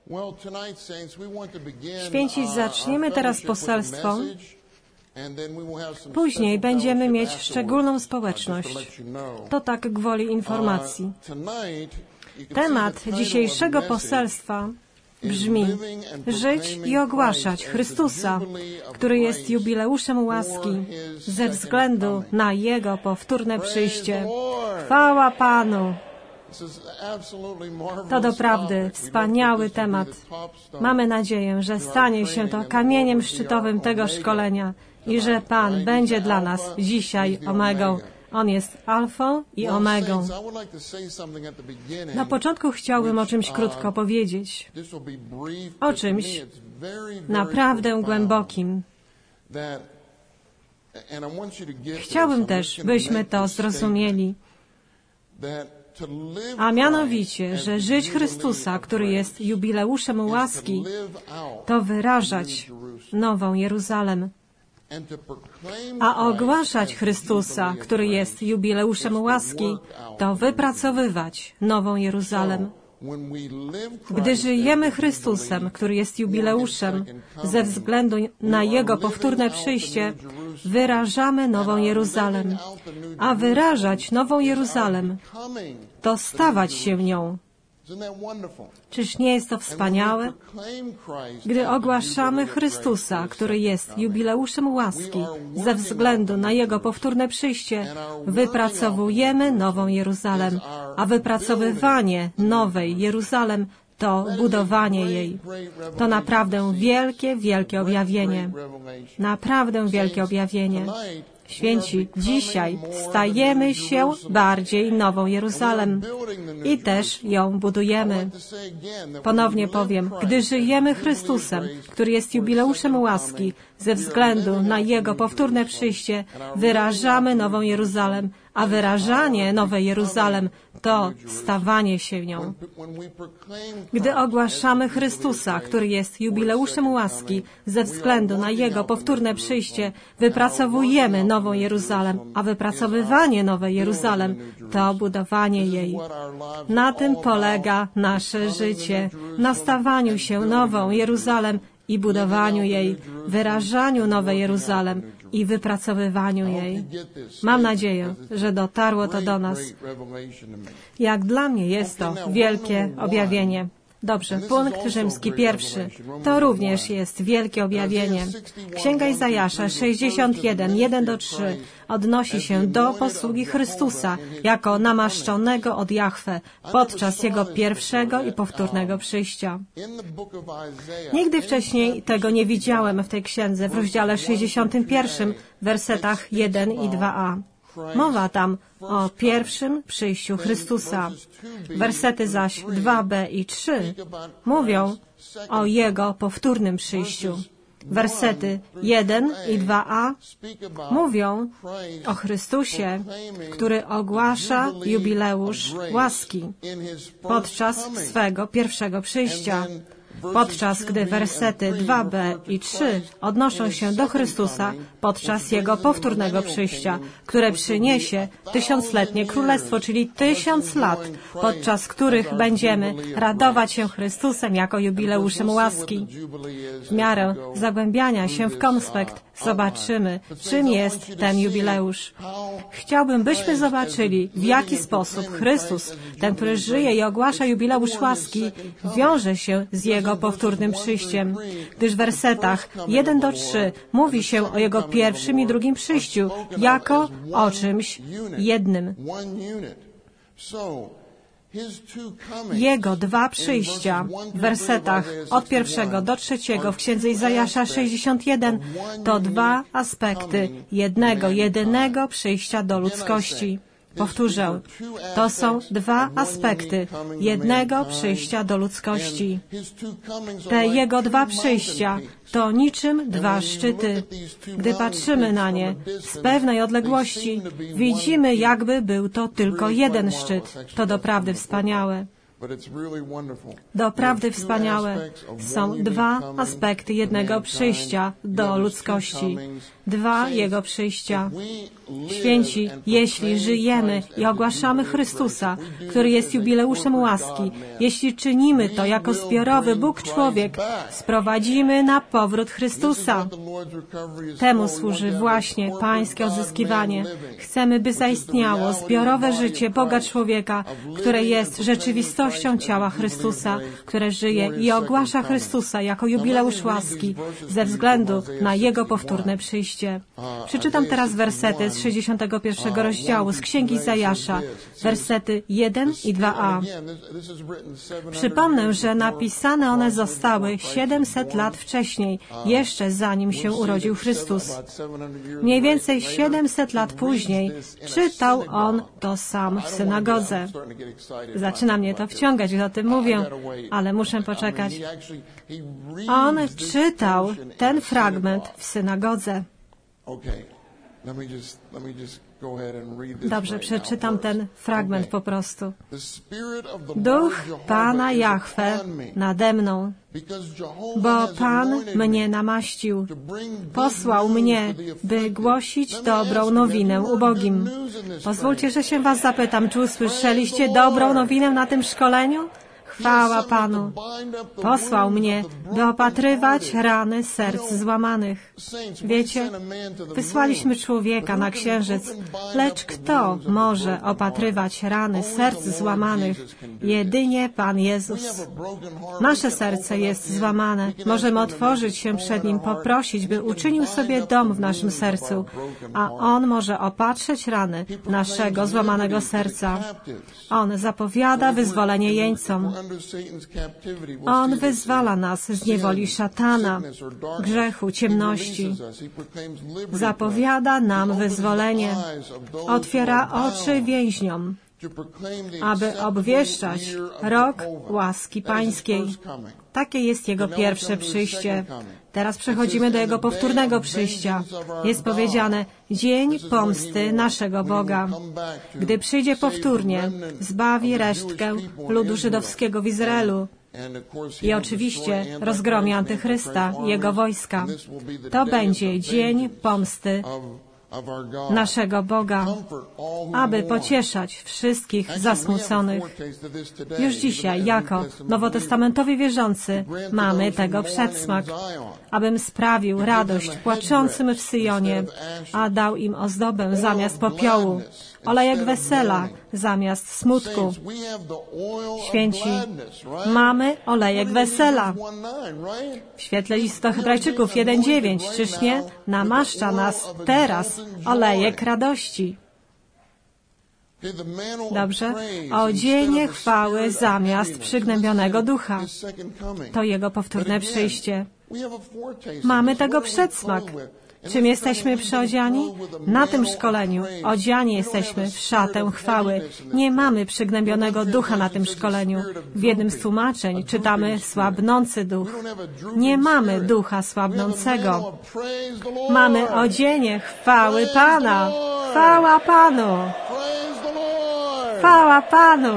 Święci, zaczniemy teraz poselstwo. Później będziemy mieć szczególną społeczność. To tak gwoli informacji. Temat dzisiejszego poselstwa brzmi: żyć i ogłaszać Chrystusa, który jest jubileuszem łaski, ze względu na Jego powtórne przyjście. Chwała Panu! To doprawdy wspaniały temat. Mamy nadzieję, że stanie się to kamieniem szczytowym tego szkolenia i że Pan będzie dla nas dzisiaj omegą. On jest alfą i omegą. Na początku chciałbym o czymś krótko powiedzieć. O czymś naprawdę głębokim. Chciałbym też, byśmy to zrozumieli. A mianowicie, że żyć Chrystusa, który jest jubileuszem łaski, to wyrażać Nową Jeruzalem. A ogłaszać Chrystusa, który jest jubileuszem łaski, to wypracowywać Nową Jeruzalem. Gdy żyjemy Chrystusem, który jest jubileuszem, ze względu na Jego powtórne przyjście, wyrażamy Nową Jeruzalem. A wyrażać Nową Jeruzalem to stawać się nią. Czyż nie jest to wspaniałe? Gdy ogłaszamy Chrystusa, który jest jubileuszem łaski, ze względu na Jego powtórne przyjście, wypracowujemy Nową Jeruzalem, a wypracowywanie Nowej Jeruzalem to budowanie jej. To naprawdę wielkie, wielkie objawienie. Naprawdę wielkie objawienie. Święci, dzisiaj stajemy się bardziej Nową Jeruzalem i też ją budujemy. Ponownie powiem, gdy żyjemy Chrystusem, który jest jubileuszem łaski, ze względu na Jego powtórne przyjście, wyrażamy Nową Jeruzalem, a wyrażanie Nowej Jeruzalem to stawanie się nią. Gdy ogłaszamy Chrystusa, który jest jubileuszem łaski, ze względu na Jego powtórne przyjście, wypracowujemy Nową Jeruzalem, a wypracowywanie Nowej Jeruzalem to budowanie jej. Na tym polega nasze życie, na stawaniu się Nową Jeruzalem i budowaniu jej, wyrażaniu Nowej Jeruzalem i wypracowywaniu jej. Mam nadzieję, że dotarło to do nas. Jak dla mnie jest to wielkie objawienie. Dobrze, punkt rzymski pierwszy. To również jest wielkie objawienie. Księga Izajasza 61, 1-3 odnosi się do posługi Chrystusa jako namaszczonego od Jahwe podczas Jego pierwszego i powtórnego przyjścia. Nigdy wcześniej tego nie widziałem w tej księdze w rozdziale 61, wersetach 1 i 2a. Mowa tam o pierwszym przyjściu Chrystusa. Wersety zaś 2b i 3 mówią o Jego powtórnym przyjściu. Wersety 1 i 2a mówią o Chrystusie, który ogłasza jubileusz łaski podczas swego pierwszego przyjścia. Podczas gdy wersety 2b i 3 odnoszą się do Chrystusa podczas Jego powtórnego przyjścia, które przyniesie tysiącletnie królestwo, czyli 1000 lat, podczas których będziemy radować się Chrystusem jako jubileuszem łaski. W miarę zagłębiania się w konspekt zobaczymy, czym jest ten jubileusz. Chciałbym, byśmy zobaczyli, w jaki sposób Chrystus, ten, który żyje i ogłasza jubileusz łaski, wiąże się z Jego powtórnym przyjściem, gdyż w wersetach 1-3 mówi się o Jego pierwszym i drugim przyjściu jako o czymś jednym. Jego dwa przyjścia w wersetach od 1 do 3 w księdze Izajasza 61 to dwa aspekty jednego, jedynego przyjścia do ludzkości. Powtórzę, to są dwa aspekty jednego przyjścia do ludzkości. Te Jego dwa przyjścia to niczym dwa szczyty. Gdy patrzymy na nie z pewnej odległości, widzimy, jakby był to tylko jeden szczyt. To doprawdy wspaniałe. Doprawdy wspaniałe są dwa aspekty jednego przyjścia do ludzkości. Dwa Jego przyjścia. Święci, jeśli żyjemy i ogłaszamy Chrystusa, który jest jubileuszem łaski, jeśli czynimy to jako zbiorowy Bóg-człowiek, sprowadzimy na powrót Chrystusa. Temu służy właśnie Pańskie odzyskiwanie. Chcemy, by zaistniało zbiorowe życie Boga-człowieka, które jest rzeczywistością ciała Chrystusa, które żyje i ogłasza Chrystusa jako jubileusz łaski ze względu na Jego powtórne przyjście. Przeczytam teraz wersety z 61 rozdziału z Księgi Izajasza, wersety 1 i 2a. Przypomnę, że napisane one zostały 700 lat wcześniej, jeszcze zanim się urodził Chrystus. Mniej więcej 700 lat później czytał on to sam w synagodze. Zaczyna mnie to wciągać, gdy o tym mówię, ale muszę poczekać. On czytał ten fragment w synagodze. Dobrze, przeczytam ten fragment po prostu. Duch Pana Jahwe nade mną, bo Pan mnie namaścił. Posłał mnie, by głosić dobrą nowinę ubogim. Pozwólcie, że się Was zapytam, czy usłyszeliście dobrą nowinę na tym szkoleniu? Chwała Panu. Posłał mnie, by opatrywać rany serc złamanych. Wiecie, wysłaliśmy człowieka na księżyc, lecz kto może opatrywać rany serc złamanych? Jedynie Pan Jezus. Nasze serce jest złamane. Możemy otworzyć się przed Nim, poprosić, by uczynił sobie dom w naszym sercu, a On może opatrzeć rany naszego złamanego serca. On zapowiada wyzwolenie jeńcom. On wyzwala nas z niewoli szatana, grzechu, ciemności. Zapowiada nam wyzwolenie. Otwiera oczy więźniom, aby obwieszczać rok łaski Pańskiej. Takie jest Jego pierwsze przyjście. Teraz przechodzimy do Jego powtórnego przyjścia. Jest powiedziane, dzień pomsty naszego Boga. Gdy przyjdzie powtórnie, zbawi resztkę ludu żydowskiego w Izraelu. I oczywiście rozgromi Antychrysta i jego wojska. To będzie dzień pomsty naszego Boga, aby pocieszać wszystkich zasmuconych. Już dzisiaj, jako nowotestamentowi wierzący, mamy tego przedsmak, abym sprawił radość płaczącym w Syjonie, a dał im ozdobę zamiast popiołu, olejek wesela zamiast smutku. Święci, mamy olejek wesela. W świetle listu do Hebrajczyków 1:9, czyż nie? Namaszcza nas teraz olejek radości. Dobrze? Odzienie chwały zamiast przygnębionego ducha. To Jego powtórne przyjście. Mamy tego przedsmak. Czym jesteśmy przyodziani? Na tym szkoleniu odziani jesteśmy w szatę chwały. Nie mamy przygnębionego ducha na tym szkoleniu. W jednym z tłumaczeń czytamy słabnący duch. Nie mamy ducha słabnącego. Mamy odzienie chwały Pana. Chwała Panu. Chwała Panu.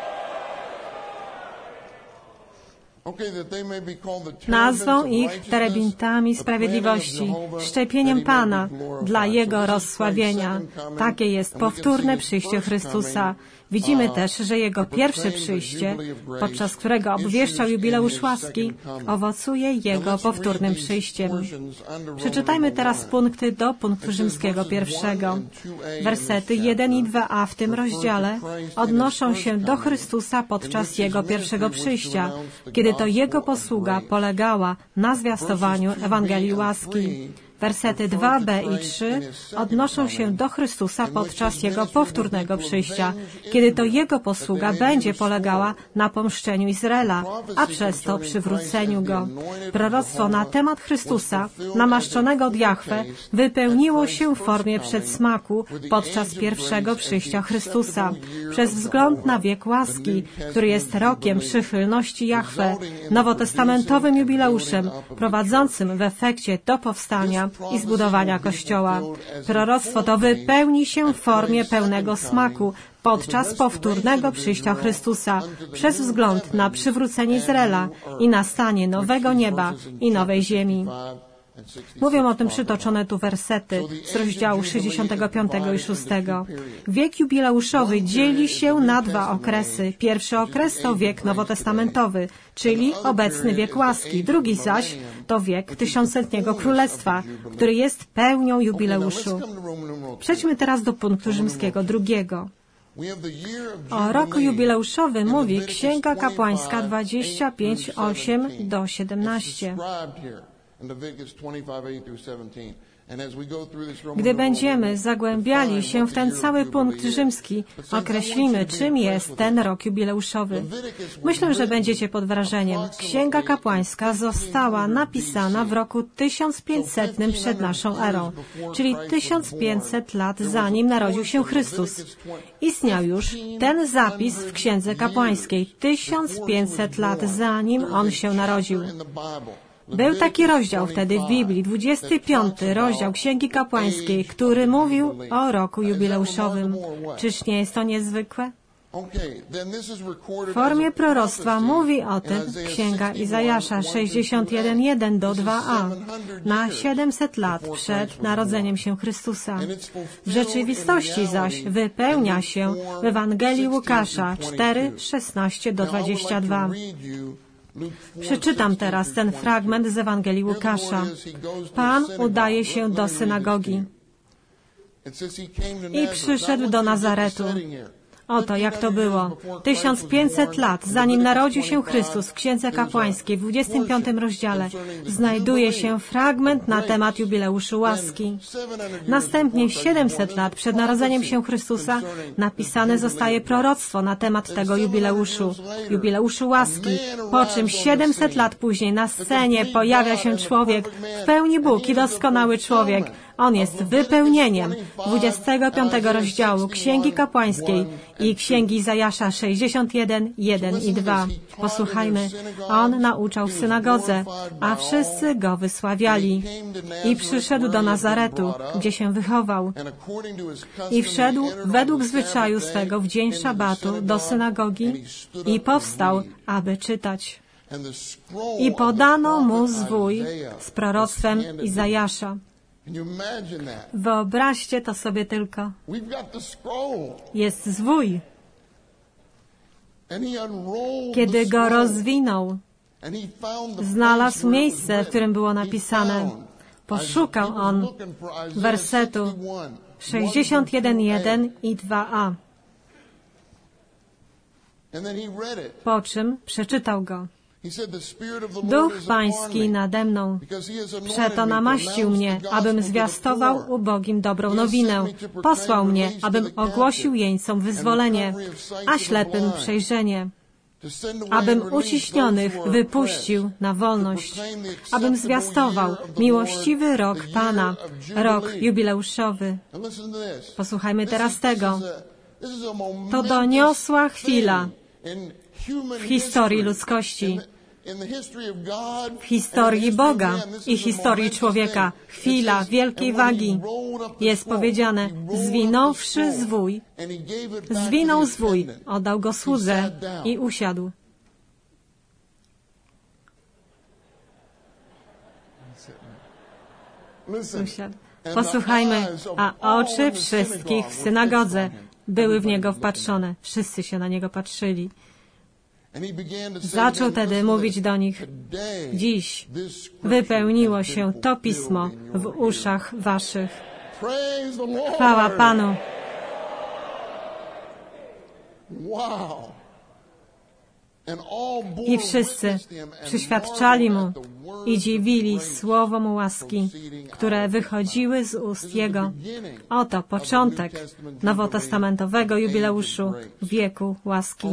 Nazwą ich terebintami sprawiedliwości, szczepieniem Pana dla Jego rozsławienia. Takie jest powtórne przyjście Chrystusa. Widzimy też, że Jego pierwsze przyjście, podczas którego obwieszczał jubileusz łaski, owocuje Jego powtórnym przyjściem. Przeczytajmy teraz punkty do punktu rzymskiego 1. Wersety 1 i 2a w tym rozdziale odnoszą się do Chrystusa podczas Jego pierwszego przyjścia, kiedy to Jego posługa polegała na zwiastowaniu Ewangelii łaski. Wersety 2b i 3 odnoszą się do Chrystusa podczas Jego powtórnego przyjścia, kiedy to Jego posługa będzie polegała na pomszczeniu Izraela, a przez to przywróceniu Go. Proroctwo na temat Chrystusa, namaszczonego od Jahwe, wypełniło się w formie przedsmaku podczas pierwszego przyjścia Chrystusa. Przez wzgląd na wiek łaski, który jest rokiem przychylności Jahwe, nowotestamentowym jubileuszem, prowadzącym w efekcie do powstania zbudowania i zbudowania Kościoła. Proroctwo to wypełni się w formie pełnego smaku podczas powtórnego przyjścia Chrystusa przez wzgląd na przywrócenie Izraela i nastanie nowego nieba i nowej ziemi. Mówią o tym przytoczone tu wersety z rozdziału 65 i 6. Wiek jubileuszowy dzieli się na dwa okresy. Pierwszy okres to wiek nowotestamentowy, czyli obecny wiek łaski. Drugi zaś to wiek tysiącletniego królestwa, który jest pełnią jubileuszu. Przejdźmy teraz do punktu rzymskiego drugiego. O roku jubileuszowym mówi Księga Kapłańska 25, 8-17. Gdy będziemy zagłębiali się w ten cały punkt rzymski, określimy, czym jest ten rok jubileuszowy. Myślę, że będziecie pod wrażeniem. Księga Kapłańska została napisana w roku 1500 przed naszą erą, czyli 1500 lat zanim narodził się Chrystus. Istniał już ten zapis w Księdze Kapłańskiej 1500 lat zanim On się narodził. Był taki rozdział wtedy w Biblii, 25 rozdział Księgi Kapłańskiej, który mówił o roku jubileuszowym. Czyż nie jest to niezwykłe? W formie proroctwa mówi o tym Księga Izajasza 61:1-2a, na 700 lat przed narodzeniem się Chrystusa. W rzeczywistości zaś wypełnia się w Ewangelii Łukasza 4:16-22. Przeczytam teraz ten fragment z Ewangelii Łukasza. Pan udaje się do synagogi i przyszedł do Nazaretu. Oto jak to było. 1500 lat, zanim narodził się Chrystus w Księdze Kapłańskiej w 25 rozdziale, znajduje się fragment na temat jubileuszu łaski. Następnie 700 lat przed narodzeniem się Chrystusa napisane zostaje proroctwo na temat tego jubileuszu łaski, po czym 700 lat później na scenie pojawia się człowiek, w pełni Bóg i doskonały człowiek. On jest wypełnieniem 25 rozdziału Księgi Kapłańskiej i Księgi Izajasza 61:1 i 2. Posłuchajmy. On nauczał w synagodze, a wszyscy go wysławiali. I przyszedł do Nazaretu, gdzie się wychował. I wszedł według zwyczaju swego w dzień szabatu do synagogi i powstał, aby czytać. I podano mu zwój z proroctwem Izajasza. Wyobraźcie to sobie tylko. Jest zwój. Kiedy go rozwinął, znalazł miejsce, w którym było napisane. Poszukał on wersetu 61:1 i 2a. Po czym przeczytał go. Duch Pański nade mną, przeto namaścił mnie, abym zwiastował ubogim dobrą nowinę. Posłał mnie, abym ogłosił jeńcom wyzwolenie, a ślepym przejrzenie. Abym uciśnionych wypuścił na wolność. Abym zwiastował miłościwy rok Pana, rok jubileuszowy. Posłuchajmy teraz tego. To doniosła chwila w historii ludzkości, w historii Boga i historii człowieka. Chwila wielkiej wagi. Jest powiedziane, zwinąwszy zwój, zwinął zwój, oddał go słudze i usiadł. Posłuchajmy, a oczy wszystkich w synagodze były w niego wpatrzone. Wszyscy się na niego patrzyli. Zaczął tedy mówić do nich, dziś wypełniło się to pismo w uszach waszych. Chwała Panu. I wszyscy przyświadczali Mu i dziwili słowom łaski, które wychodziły z ust Jego. Oto początek nowotestamentowego jubileuszu wieku łaski.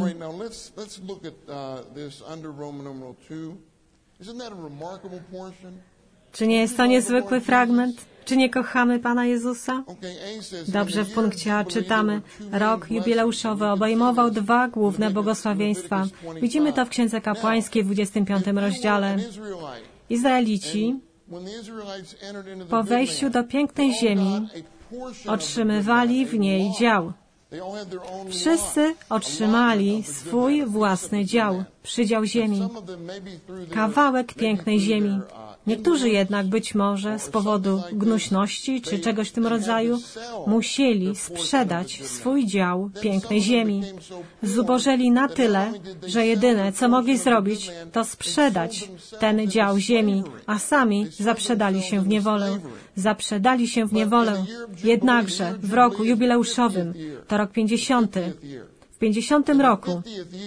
Czy nie jest to niezwykły fragment? Czy nie kochamy Pana Jezusa? Dobrze, w punkcie A czytamy, rok jubileuszowy obejmował dwa główne błogosławieństwa. Widzimy to w Księdze Kapłańskiej w 25 rozdziale. Izraelici Po wejściu do pięknej ziemi otrzymywali w niej dział. Wszyscy otrzymali swój własny dział, przydział ziemi, kawałek pięknej ziemi. Niektórzy jednak być może z powodu gnuśności czy czegoś w tym rodzaju musieli sprzedać swój dział pięknej ziemi. Zubożeli na tyle, że jedyne, co mogli zrobić, to sprzedać ten dział ziemi, a sami zaprzedali się w niewolę. Zaprzedali się w niewolę. Jednakże w roku jubileuszowym, to rok 50, w 50 roku,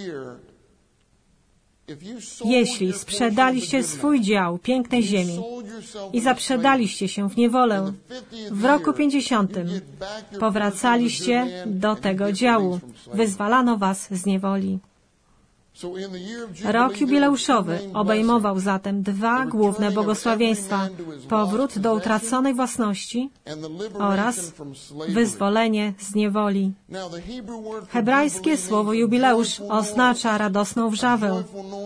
jeśli sprzedaliście swój dział pięknej ziemi i zaprzedaliście się w niewolę, w roku 50 powracaliście do tego działu. Wyzwalano was z niewoli. Rok jubileuszowy obejmował zatem dwa główne błogosławieństwa: powrót do utraconej własności oraz wyzwolenie z niewoli. Hebrajskie słowo jubileusz oznacza radosną wrzawę,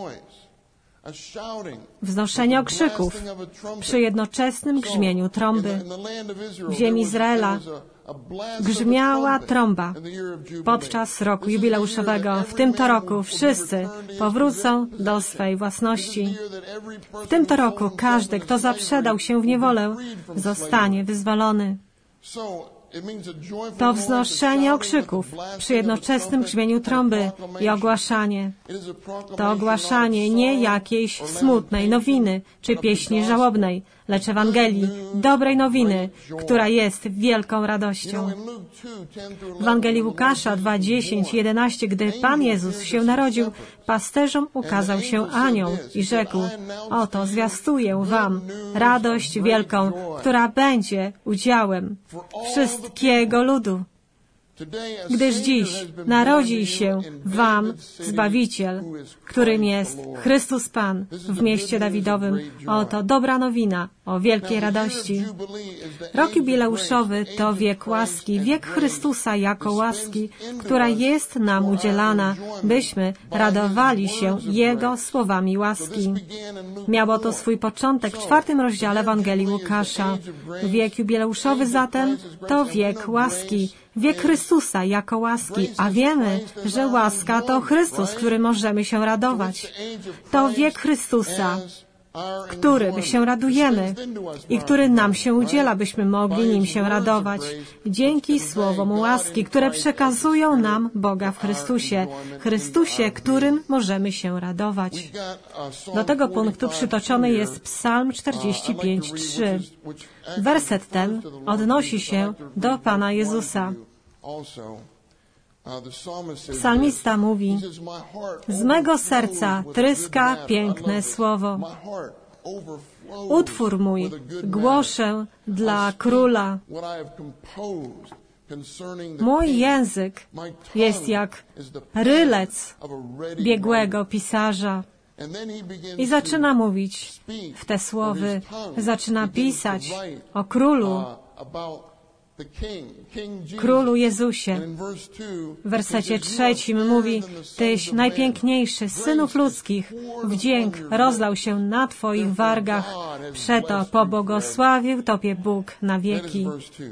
wznoszenie okrzyków przy jednoczesnym grzmieniu trąby. W ziemi Izraela grzmiała trąba podczas roku jubileuszowego. W tym to roku wszyscy powrócą do swej własności. W tym to roku każdy, kto zaprzedał się w niewolę, zostanie wyzwolony. To wznoszenie okrzyków przy jednoczesnym grzmieniu trąby i ogłaszanie. To ogłaszanie nie jakiejś smutnej nowiny czy pieśni żałobnej, lecz Ewangelii, dobrej nowiny, która jest wielką radością. W Ewangelii Łukasza 2:10-11, gdy Pan Jezus się narodził, pasterzom ukazał się anioł i rzekł: oto zwiastuję wam radość wielką, która będzie udziałem wszystkiego ludu. Gdyż dziś narodzi się wam Zbawiciel, którym jest Chrystus Pan w mieście Dawidowym. Oto dobra nowina o wielkiej radości. Rok jubileuszowy to wiek łaski, wiek Chrystusa jako łaski, która jest nam udzielana, byśmy radowali się Jego słowami łaski. Miało to swój początek w 4 rozdziale Ewangelii Łukasza. Wiek jubileuszowy zatem to wiek łaski, wiek Chrystusa jako łaski, a wiemy, że łaska to Chrystus, którym możemy się radować. To wiek Chrystusa, którym się radujemy i który nam się udziela, byśmy mogli nim się radować. Dzięki słowom łaski, które przekazują nam Boga w Chrystusie. Chrystusie, którym możemy się radować. Do tego punktu przytoczony jest Psalm 45:3. Werset ten odnosi się do Pana Jezusa. Psalmista mówi: z mego serca tryska piękne słowo. Utwór mój głoszę dla króla. Mój język jest jak rylec biegłego pisarza. I zaczyna mówić w te słowy, zaczyna pisać o królu, Królu Jezusie. W wersecie 3 mówi: Tyś najpiękniejszy z synów ludzkich, wdzięk rozlał się na Twoich wargach, przeto pobłogosławił Tobie Bóg na wieki.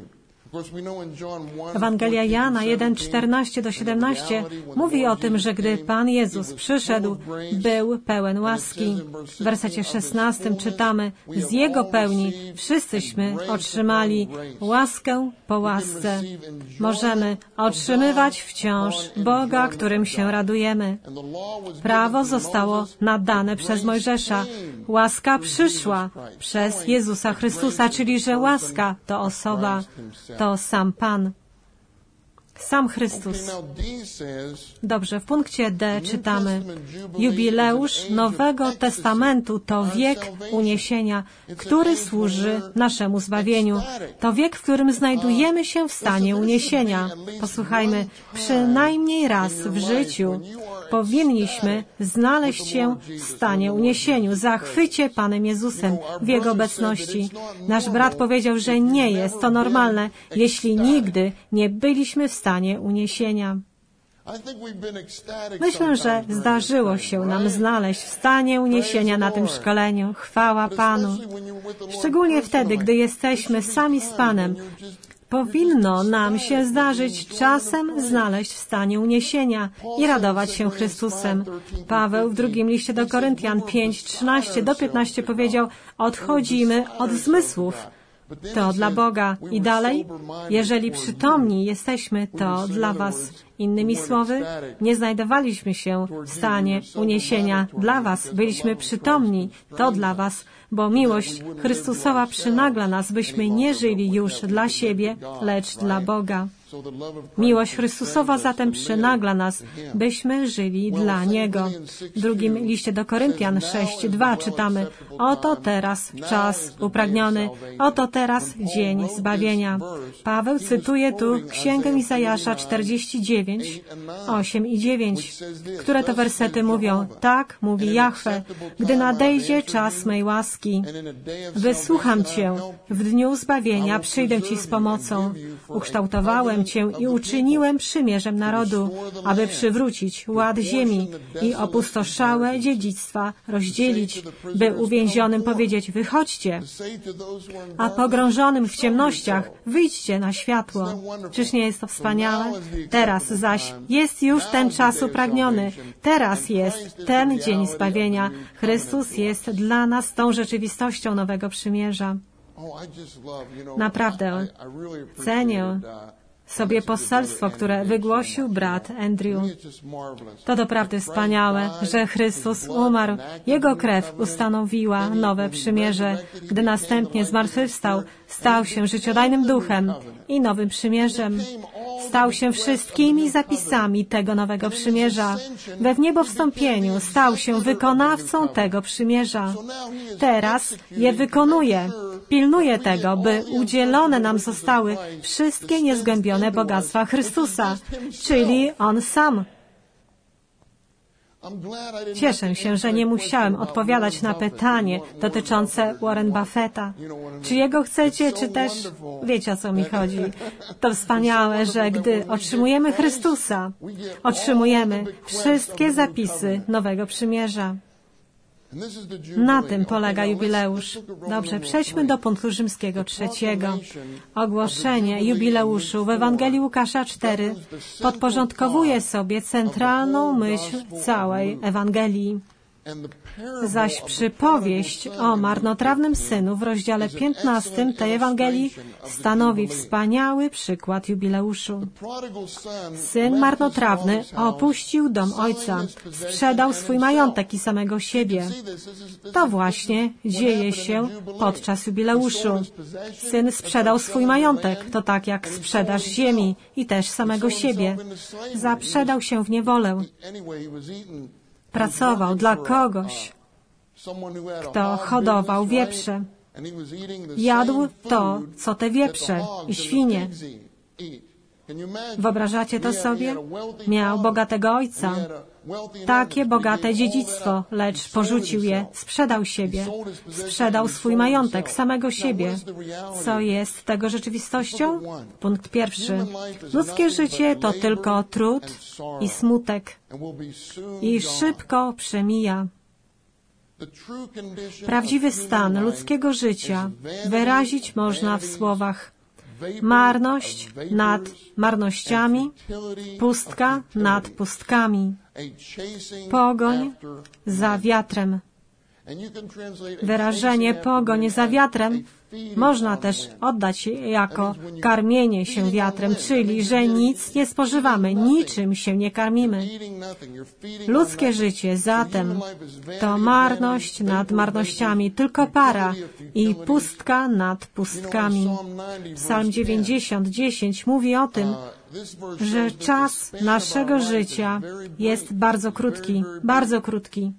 Ewangelia Jana 1:14-17 mówi o tym, że gdy Pan Jezus przyszedł, był pełen łaski. W wersecie 16 czytamy: z Jego pełni wszyscyśmy otrzymali łaskę po łasce. Możemy otrzymywać wciąż Boga, którym się radujemy. Prawo zostało nadane przez Mojżesza. Łaska przyszła przez Jezusa Chrystusa, czyli że łaska to osoba, to sam Pan, sam Chrystus. Dobrze, w punkcie D czytamy: jubileusz Nowego Testamentu to wiek uniesienia, który służy naszemu zbawieniu. To wiek, w którym znajdujemy się w stanie uniesienia. Posłuchajmy, przynajmniej raz w życiu powinniśmy znaleźć się w stanie uniesieniu, zachwycie Panem Jezusem w Jego obecności. Nasz brat powiedział, że nie jest to normalne, jeśli nigdy nie byliśmy w stanie uniesienia. Myślę, że zdarzyło się nam znaleźć w stanie uniesienia na tym szkoleniu. Chwała Panu. Szczególnie wtedy, gdy jesteśmy sami z Panem. Powinno nam się zdarzyć czasem znaleźć w stanie uniesienia i radować się Chrystusem. Paweł w drugim liście do Koryntian 5:13-15 powiedział: odchodzimy od zmysłów. To dla Boga. I dalej, jeżeli przytomni jesteśmy, to dla was. Innymi słowy, nie znajdowaliśmy się w stanie uniesienia dla was. Byliśmy przytomni. To dla was, bo miłość Chrystusowa przynagla nas, byśmy nie żyli już dla siebie, lecz dla Boga. Miłość Chrystusowa zatem przynagla nas, byśmy żyli dla Niego. W drugim liście do Koryntian 6:2 czytamy: oto teraz czas upragniony, oto teraz dzień zbawienia. Paweł cytuje tu Księgę Izajasza 49, 8 i 9, które to wersety mówią: tak mówi Jahwe, gdy nadejdzie czas mej łaski, wysłucham Cię, w dniu zbawienia przyjdę Ci z pomocą. Ukształtowałem Cię i uczyniłem przymierzem narodu, aby przywrócić ład ziemi i opustoszałe dziedzictwa rozdzielić, by uwięzionym powiedzieć: wychodźcie, a pogrążonym w ciemnościach wyjdźcie na światło. Czyż nie jest to wspaniałe? Teraz zaś jest już ten czas upragniony. Teraz jest ten dzień zbawienia. Chrystus jest dla nas tą rzeczywistością nowego przymierza. Naprawdę cenię sobie poselstwo, które wygłosił brat Andrew. To doprawdy wspaniałe, że Chrystus umarł. Jego krew ustanowiła nowe przymierze. Gdy następnie zmartwychwstał, stał się życiodajnym duchem i nowym przymierzem. Stał się wszystkimi zapisami tego nowego przymierza. We wniebowstąpieniu stał się wykonawcą tego przymierza. Teraz je wykonuje. Pilnuje tego, by udzielone nam zostały wszystkie niezgłębione bogactwa Chrystusa, czyli On sam. Cieszę się, że nie musiałem odpowiadać na pytanie dotyczące Warren Buffetta. Czy jego chcecie, czy też wiecie, o co mi chodzi. To wspaniałe, że gdy otrzymujemy Chrystusa, otrzymujemy wszystkie zapisy Nowego Przymierza. Na tym polega jubileusz. Dobrze, przejdźmy do punktu rzymskiego 3. Ogłoszenie jubileuszu w Ewangelii Łukasza 4 podporządkowuje sobie centralną myśl całej Ewangelii. Zaś przypowieść o marnotrawnym synu w rozdziale 15 tej Ewangelii stanowi wspaniały przykład jubileuszu. Syn marnotrawny opuścił dom ojca, sprzedał swój majątek i samego siebie. To właśnie dzieje się podczas jubileuszu. Syn sprzedał swój majątek, to tak jak sprzedaż ziemi i też samego siebie. Zaprzedał się w niewolę. Pracował dla kogoś, kto hodował wieprze. Jadł to, co te wieprze i świnie. Wyobrażacie to sobie? Miał bogatego ojca, takie bogate dziedzictwo, lecz porzucił je, sprzedał siebie, sprzedał swój majątek, samego siebie. Co jest tego rzeczywistością? Punkt pierwszy. Ludzkie życie to tylko trud i smutek i szybko przemija. Prawdziwy stan ludzkiego życia wyrazić można w słowach: marność nad marnościami, pustka nad pustkami, pogoń za wiatrem. Wyrażenie pogoń za wiatrem można też oddać jako karmienie się wiatrem, czyli że nic nie spożywamy, niczym się nie karmimy. Ludzkie życie zatem to marność nad marnościami, tylko para i pustka nad pustkami. Psalm 90:10 mówi o tym, że czas naszego życia jest bardzo krótki, bardzo krótki.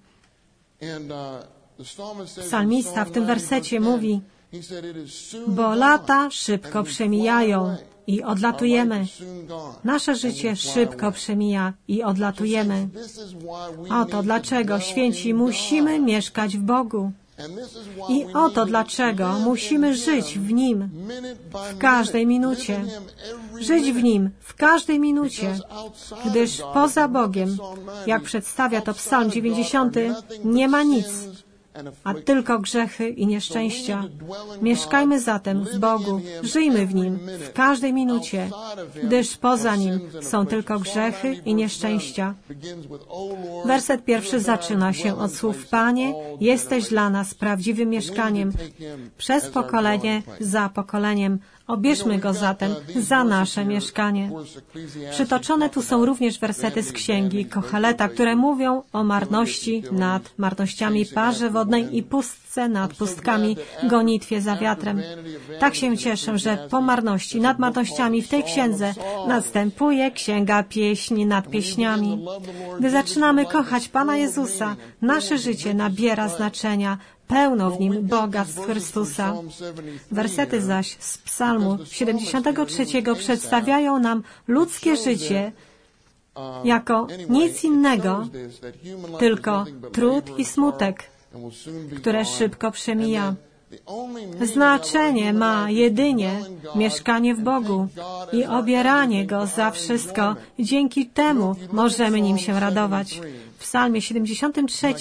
Psalmista w tym wersecie mówi: bo lata szybko przemijają i odlatujemy. Nasze życie szybko przemija i odlatujemy. Oto dlaczego, święci, musimy mieszkać w Bogu. I oto dlaczego musimy żyć w Nim w każdej minucie. Żyć w Nim w każdej minucie, gdyż poza Bogiem, jak przedstawia to Psalm 90, nie ma nic, a tylko grzechy i nieszczęścia. Mieszkajmy zatem w Bogu, żyjmy w Nim w każdej minucie, gdyż poza Nim są tylko grzechy i nieszczęścia. Werset 1 zaczyna się od słów: Panie, jesteś dla nas prawdziwym mieszkaniem, przez pokolenie za pokoleniem. Obierzmy Go zatem za nasze mieszkanie. Przytoczone tu są również wersety z Księgi Kocheleta, które mówią o marności nad marnościami, parze wodnej i pustce nad pustkami, gonitwie za wiatrem. Tak się cieszę, że po marności nad marnościami w tej księdze następuje Księga Pieśni nad pieśniami. Gdy zaczynamy kochać Pana Jezusa, nasze życie nabiera znaczenia, pełno w nim bogactw Chrystusa. Wersety zaś z Psalmu 73 przedstawiają nam ludzkie życie jako nic innego, tylko trud i smutek, które szybko przemija. Znaczenie ma jedynie mieszkanie w Bogu i obieranie Go za wszystko. Dzięki temu możemy Nim się radować. W Psalmie 73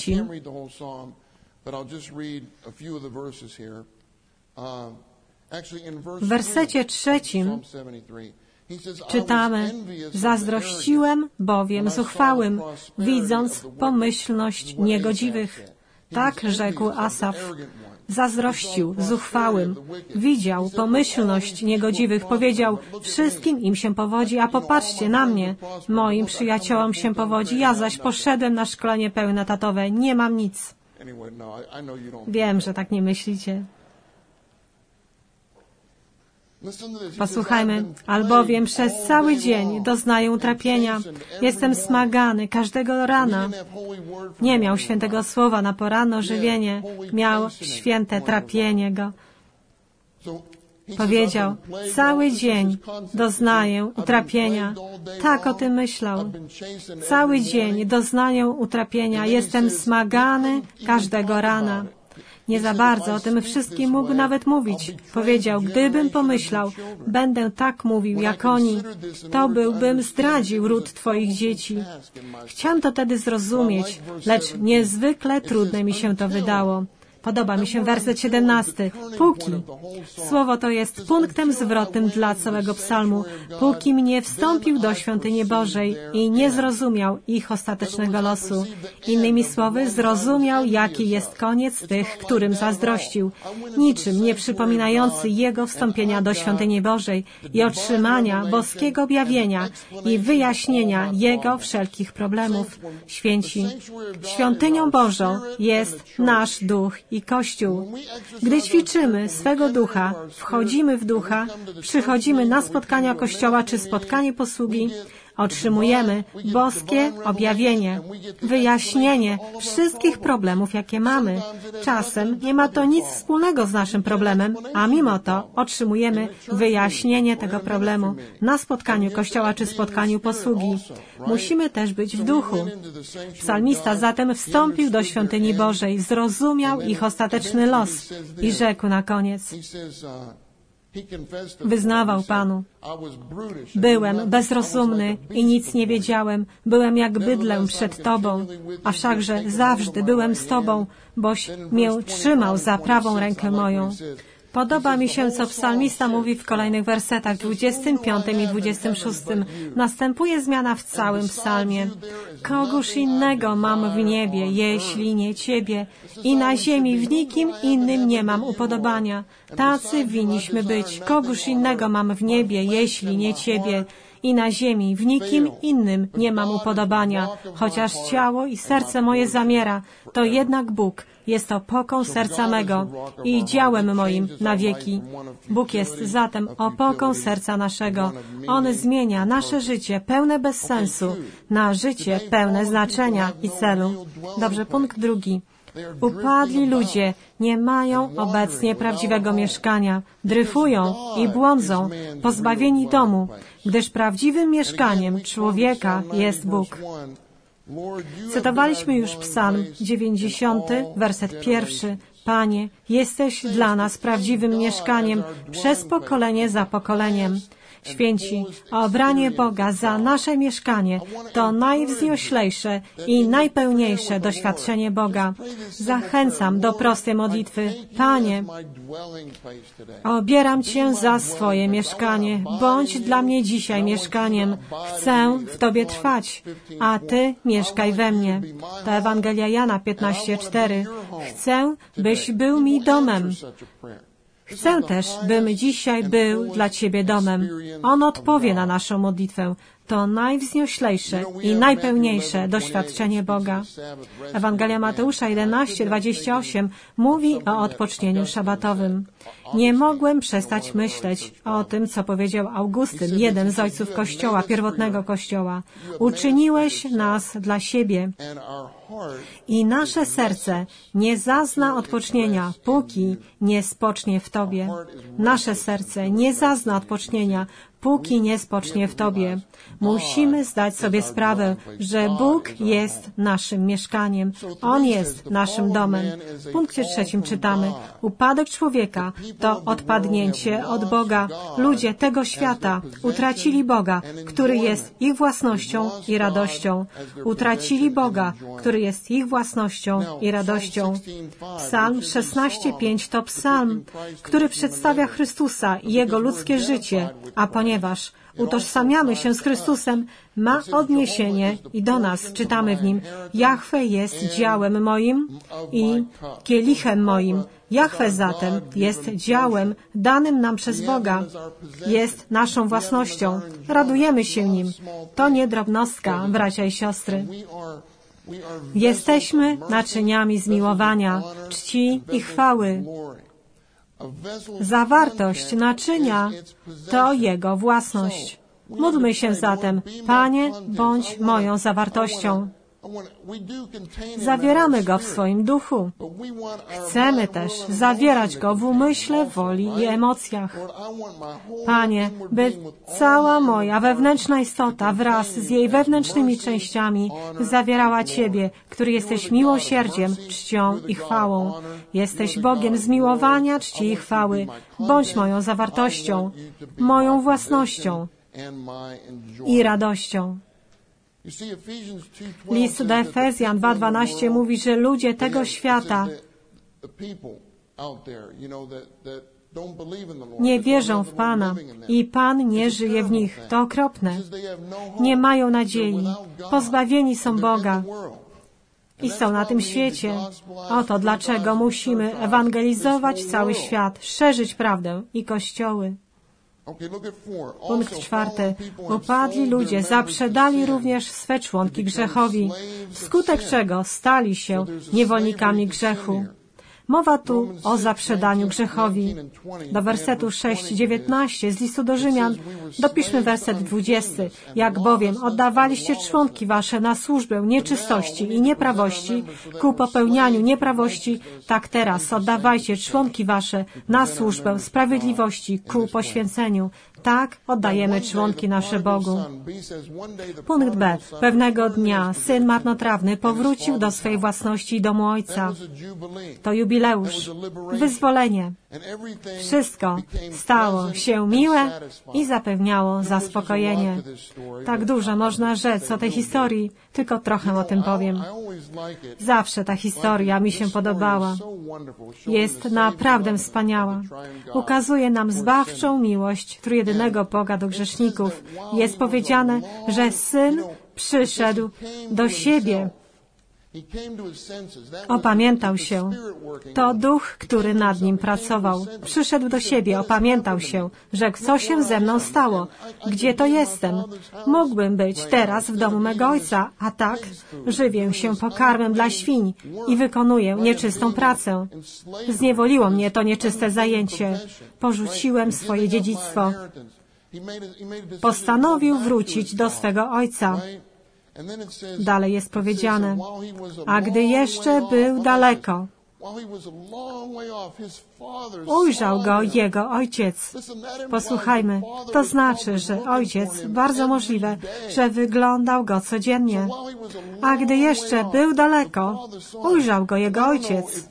w wersecie 3 czytamy: Zazdrościłem bowiem zuchwałym, widząc pomyślność niegodziwych. Tak rzekł Asaf. Zazdrościł zuchwałym, widział pomyślność niegodziwych, powiedział: wszystkim im się powodzi, a popatrzcie na mnie. Moim przyjaciołom się powodzi, ja zaś poszedłem na szkolenie pełnetatowe, nie mam nic. Wiem, że tak nie myślicie. Posłuchajmy, albowiem przez cały dzień doznaję utrapienia. Jestem smagany każdego rana. Nie miał świętego słowa na poranne żywienie, miał święte trapienie Go. Powiedział: cały dzień doznaję utrapienia. Tak o tym myślał. Cały dzień doznaję utrapienia. Jestem smagany każdego rana. Nie za bardzo o tym wszystkim mógł nawet mówić. Powiedział: gdybym pomyślał, będę tak mówił jak oni, to byłbym zdradził ród Twoich dzieci. Chciałem to wtedy zrozumieć, lecz niezwykle trudne mi się to wydało. Podoba mi się werset 17. Póki. Słowo to jest punktem zwrotnym dla całego psalmu. Póki nie wstąpił do świątyni Bożej i nie zrozumiał ich ostatecznego losu. Innymi słowy, zrozumiał, jaki jest koniec tych, którym zazdrościł. Niczym nie przypominający jego wstąpienia do świątyni Bożej i otrzymania boskiego objawienia i wyjaśnienia jego wszelkich problemów. Święci, świątynią Bożą jest nasz duch i Kościół. Gdy ćwiczymy swego ducha, wchodzimy w ducha, przychodzimy na spotkania Kościoła czy spotkanie posługi, otrzymujemy boskie objawienie, wyjaśnienie wszystkich problemów, jakie mamy. Czasem nie ma to nic wspólnego z naszym problemem, a mimo to otrzymujemy wyjaśnienie tego problemu na spotkaniu Kościoła czy spotkaniu posługi. Musimy też być w duchu. Psalmista zatem wstąpił do świątyni Bożej, zrozumiał ich ostateczny los i rzekł na koniec: wyznawał Panu: byłem bezrozumny i nic nie wiedziałem, byłem jak bydlę przed Tobą, a wszakże zawsze byłem z Tobą, boś mię trzymał za prawą rękę moją. Podoba mi się, co psalmista mówi w kolejnych wersetach, 25 i 26. Następuje zmiana w całym psalmie. Kogóż innego mam w niebie, jeśli nie Ciebie, i na ziemi w nikim innym nie mam upodobania. Tacy winniśmy być. Kogóż innego mam w niebie, jeśli nie Ciebie, i na ziemi w nikim innym nie mam upodobania. Chociaż ciało i serce moje zamiera, to jednak Bóg jest opoką serca mego i działem moim na wieki. Bóg jest zatem opoką serca naszego. On zmienia nasze życie pełne bezsensu na życie pełne znaczenia i celu. Dobrze, punkt drugi. Upadli ludzie nie mają obecnie prawdziwego mieszkania, dryfują i błądzą, pozbawieni domu, gdyż prawdziwym mieszkaniem człowieka jest Bóg. Cytowaliśmy już Psalm 90, werset 1. Panie, jesteś dla nas prawdziwym mieszkaniem przez pokolenie za pokoleniem. Święci, obranie Boga za nasze mieszkanie to najwznioślejsze i najpełniejsze doświadczenie Boga. Zachęcam do prostej modlitwy. Panie, obieram Cię za swoje mieszkanie. Bądź dla mnie dzisiaj mieszkaniem. Chcę w Tobie trwać, a Ty mieszkaj we mnie. To Ewangelia Jana 15:4. Chcę, byś był mi domem. Chcę też, bym dzisiaj był dla Ciebie domem. On odpowie na naszą modlitwę. To najwznioślejsze i najpełniejsze doświadczenie Boga. Ewangelia Mateusza 11:28 mówi o odpocznieniu szabatowym. Nie mogłem przestać myśleć o tym, co powiedział Augustyn, jeden z ojców Kościoła, pierwotnego Kościoła. Uczyniłeś nas dla siebie i nasze serce nie zazna odpocznienia, póki nie spocznie w Tobie. Nasze serce nie zazna odpocznienia, póki nie spocznie w Tobie. Musimy zdać sobie sprawę, że Bóg jest naszym mieszkaniem. On jest naszym domem. W punkcie 3 czytamy: upadek człowieka to odpadnięcie od Boga. Ludzie tego świata utracili Boga, który jest ich własnością i radością. Utracili Boga, który jest ich własnością i radością. Psalm 16:5 to psalm, który przedstawia Chrystusa i Jego ludzkie życie, a ponieważ utożsamiamy się z Chrystusem, ma odniesienie i do nas. Czytamy w nim: Jahwe jest działem moim i kielichem moim. Jahwe zatem jest działem danym nam przez Boga. Jest naszą własnością. Radujemy się nim. To nie drobnostka, bracia i siostry. Jesteśmy naczyniami zmiłowania, czci i chwały. Zawartość naczynia to Jego własność. Módlmy się zatem: Panie, bądź moją zawartością. Zawieramy Go w swoim duchu. Chcemy też zawierać Go w umyśle, woli i emocjach. Panie, by cała moja wewnętrzna istota wraz z jej wewnętrznymi częściami zawierała Ciebie, który jesteś miłosierdziem, czcią i chwałą. Jesteś Bogiem zmiłowania, czci i chwały. Bądź moją zawartością, moją własnością i radością. List do Efezjan 2:12 mówi, że ludzie tego świata nie wierzą w Pana i Pan nie żyje w nich. To okropne. Nie mają nadziei. Pozbawieni są Boga i są na tym świecie. Oto dlaczego musimy ewangelizować cały świat, szerzyć prawdę i kościoły. Punkt 4. Upadli ludzie zaprzedali również swe członki grzechowi, wskutek czego stali się niewolnikami grzechu. Mowa tu o zaprzedaniu grzechowi. Do wersetu 6:19 z listu do Rzymian dopiszmy werset 20. Jak bowiem oddawaliście członki wasze na służbę nieczystości i nieprawości ku popełnianiu nieprawości, tak teraz oddawajcie członki wasze na służbę sprawiedliwości ku poświęceniu. Tak oddajemy członki nasze Bogu. Punkt B. Pewnego dnia syn marnotrawny powrócił do swej własności i domu ojca. To jubileusz, wyzwolenie. Wszystko stało się miłe i zapewniało zaspokojenie. Tak dużo można rzec o tej historii, tylko trochę o tym powiem. Zawsze ta historia mi się podobała. Jest naprawdę wspaniała. Ukazuje nam zbawczą miłość trójjedynego Boga do grzeszników. Jest powiedziane, że Syn przyszedł do siebie. Opamiętał się. To Duch, który nad nim pracował. Przyszedł do siebie, opamiętał się, rzekł: co się ze mną stało? Gdzie to jestem? Mógłbym być teraz w domu mego Ojca, a tak żywię się pokarmem dla świń i wykonuję nieczystą pracę. Zniewoliło mnie to nieczyste zajęcie. Porzuciłem swoje dziedzictwo. Postanowił wrócić do swego ojca. Dalej jest powiedziane: a gdy jeszcze był daleko, ujrzał go jego ojciec. Posłuchajmy, to znaczy, że ojciec, bardzo możliwe, że wyglądał go codziennie. A gdy jeszcze był daleko, ujrzał go jego ojciec.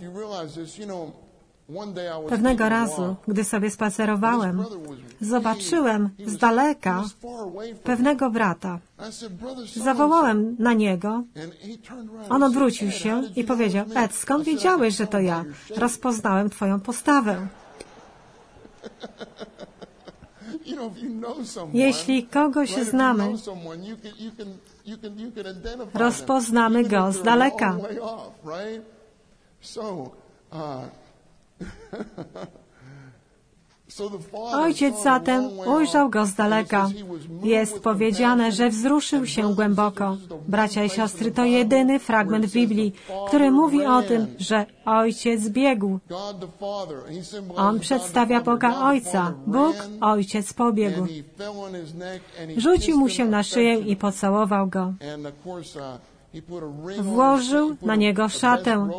Pewnego razu, gdy sobie spacerowałem, zobaczyłem z daleka pewnego brata. Zawołałem na niego. On odwrócił się i powiedział: Ed, skąd wiedziałeś, że to ja? Rozpoznałem twoją postawę. Jeśli kogoś znamy, rozpoznamy go z daleka. Ojciec zatem ujrzał go z daleka. Jest powiedziane, że wzruszył się głęboko. Bracia i siostry, to jedyny fragment w Biblii, który mówi o tym, że ojciec biegł. On przedstawia Boga Ojca. Bóg, Ojciec pobiegł. Rzucił mu się na szyję i pocałował go. Włożył na niego szatę.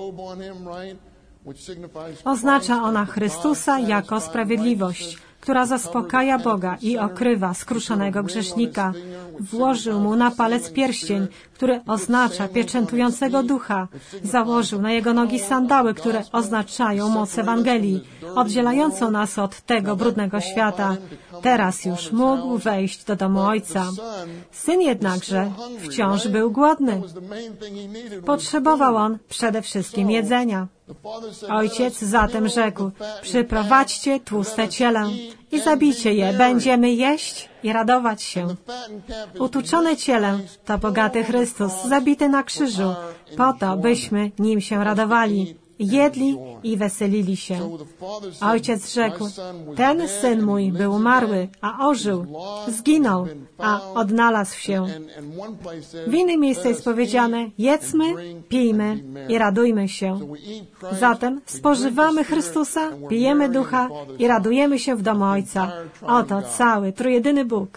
Oznacza ona Chrystusa jako sprawiedliwość, która zaspokaja Boga i okrywa skruszonego grzesznika. Włożył mu na palec pierścień, który oznacza pieczętującego ducha. Założył na jego nogi sandały, które oznaczają moc Ewangelii, oddzielającą nas od tego brudnego świata. Teraz już mógł wejść do domu Ojca. Syn jednakże wciąż był głodny. Potrzebował on przede wszystkim jedzenia. Ojciec zatem rzekł: przyprowadźcie tłuste ciele i zabijcie je, będziemy jeść i radować się. Utuczone ciele to bogaty Chrystus, zabity na krzyżu, po to, byśmy nim się radowali. Jedli i weselili się. Ojciec rzekł: ten syn mój był umarły, a ożył, zginął, a odnalazł się. W innym miejscu jest powiedziane: jedzmy, pijmy i radujmy się. Zatem spożywamy Chrystusa, pijemy Ducha i radujemy się w domu Ojca. Oto cały trójjedyny Bóg.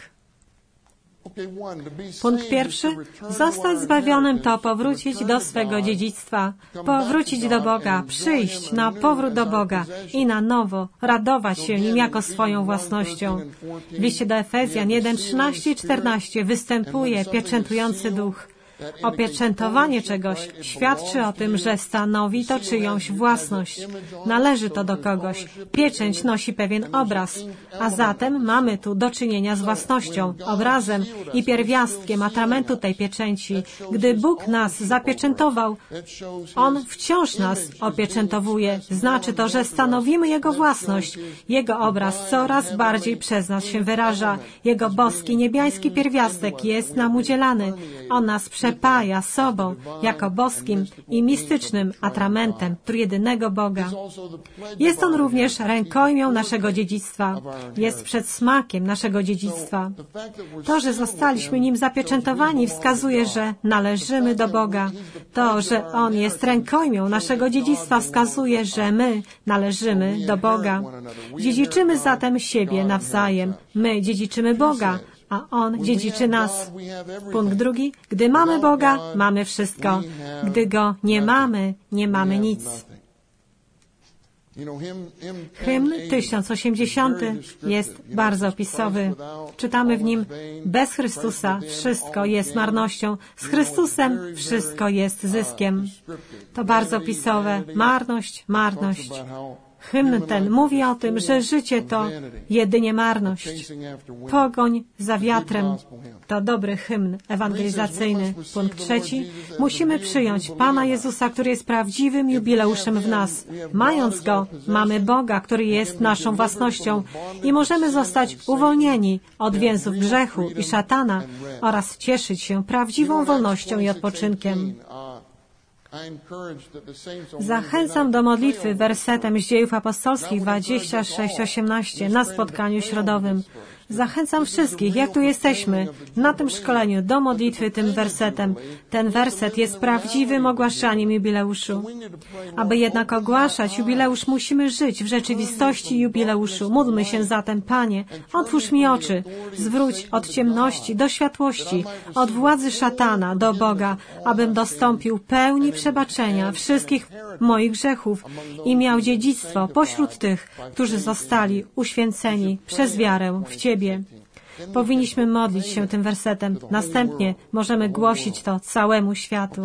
Punkt pierwszy. Zostać zbawionym to powrócić do swego dziedzictwa, powrócić do Boga, przyjść na powrót do Boga i na nowo radować się Nim jako swoją własnością. W liście do Efezjan 1:13 i 14 występuje pieczętujący duch. Opieczętowanie czegoś świadczy o tym, że stanowi to czyjąś własność. Należy to do kogoś. Pieczęć nosi pewien obraz, a zatem mamy tu do czynienia z własnością, obrazem i pierwiastkiem atramentu tej pieczęci. Gdy Bóg nas zapieczętował, On wciąż nas opieczętowuje. Znaczy to, że stanowimy Jego własność. Jego obraz coraz bardziej przez nas się wyraża. Jego boski, niebiański pierwiastek jest nam udzielany. On nas przepaja sobą jako boskim i mistycznym atramentem trójjedynego Boga. Jest On również rękojmią naszego dziedzictwa. Jest przedsmakiem naszego dziedzictwa. To, że zostaliśmy Nim zapieczętowani, wskazuje, że należymy do Boga. To, że On jest rękojmią naszego dziedzictwa, wskazuje, że my należymy do Boga. Dziedziczymy zatem siebie nawzajem. My dziedziczymy Boga, a On dziedziczy nas. Punkt drugi. Gdy mamy Boga, mamy wszystko. Gdy Go nie mamy, nie mamy nic. Hymn 1080 jest bardzo opisowy. Czytamy w nim: bez Chrystusa wszystko jest marnością, z Chrystusem wszystko jest zyskiem. To bardzo opisowe. Marność, marność. Hymn ten mówi o tym, że życie to jedynie marność. Pogoń za wiatrem. To dobry hymn ewangelizacyjny. Punkt trzeci. Musimy przyjąć Pana Jezusa, który jest prawdziwym jubileuszem w nas. Mając Go, mamy Boga, który jest naszą własnością i możemy zostać uwolnieni od więzów grzechu i szatana oraz cieszyć się prawdziwą wolnością i odpoczynkiem. Zachęcam do modlitwy wersetem z Dziejów Apostolskich 26:18 na spotkaniu środowym. Zachęcam wszystkich, jak tu jesteśmy, na tym szkoleniu, do modlitwy tym wersetem. Ten werset jest prawdziwym ogłaszaniem jubileuszu. Aby jednak ogłaszać jubileusz, musimy żyć w rzeczywistości jubileuszu. Módlmy się zatem, Panie, otwórz mi oczy, zwróć od ciemności do światłości, od władzy szatana do Boga, abym dostąpił pełni przebaczenia wszystkich moich grzechów i miał dziedzictwo pośród tych, którzy zostali uświęceni przez wiarę w Ciebie. Powinniśmy modlić się tym wersetem. Następnie możemy głosić to całemu światu.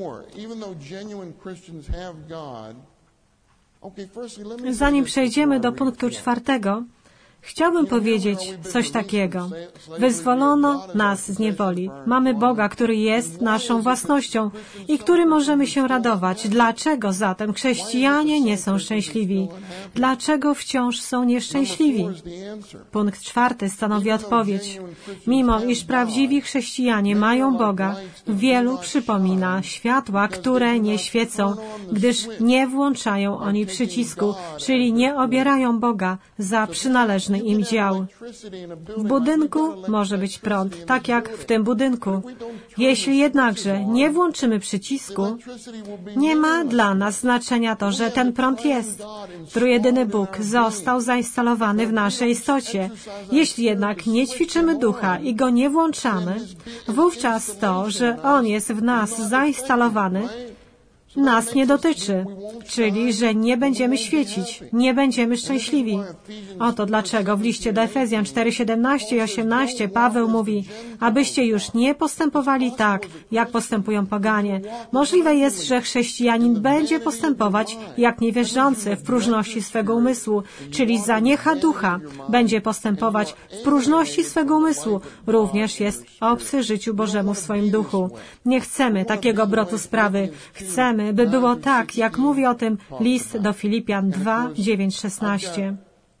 Zanim przejdziemy do punktu 4, chciałbym powiedzieć coś takiego. Wyzwolono nas z niewoli. Mamy Boga, który jest naszą własnością i który możemy się radować. Dlaczego zatem chrześcijanie nie są szczęśliwi? Dlaczego wciąż są nieszczęśliwi? Punkt 4 stanowi odpowiedź. Mimo iż prawdziwi chrześcijanie mają Boga, wielu przypomina światła, które nie świecą, gdyż nie włączają oni przycisku, czyli nie obierają Boga za przynależny im dział. W budynku może być prąd, tak jak w tym budynku. Jeśli jednakże nie włączymy przycisku, nie ma dla nas znaczenia to, że ten prąd jest. Trójjedyny Bóg został zainstalowany w naszej istocie. Jeśli jednak nie ćwiczymy ducha i go nie włączamy, wówczas to, że on jest w nas zainstalowany, nas nie dotyczy, czyli, że nie będziemy świecić, nie będziemy szczęśliwi. Oto dlaczego w liście do Efezjan 4:17 i 18 Paweł mówi, abyście już nie postępowali tak, jak postępują poganie. Możliwe jest, że chrześcijanin będzie postępować jak niewierzący w próżności swego umysłu, czyli zaniecha ducha, będzie postępować w próżności swego umysłu, również jest obcy życiu Bożemu w swoim duchu. Nie chcemy takiego obrotu sprawy. Chcemy, by było tak, jak mówi o tym list do Filipian 2:9-16.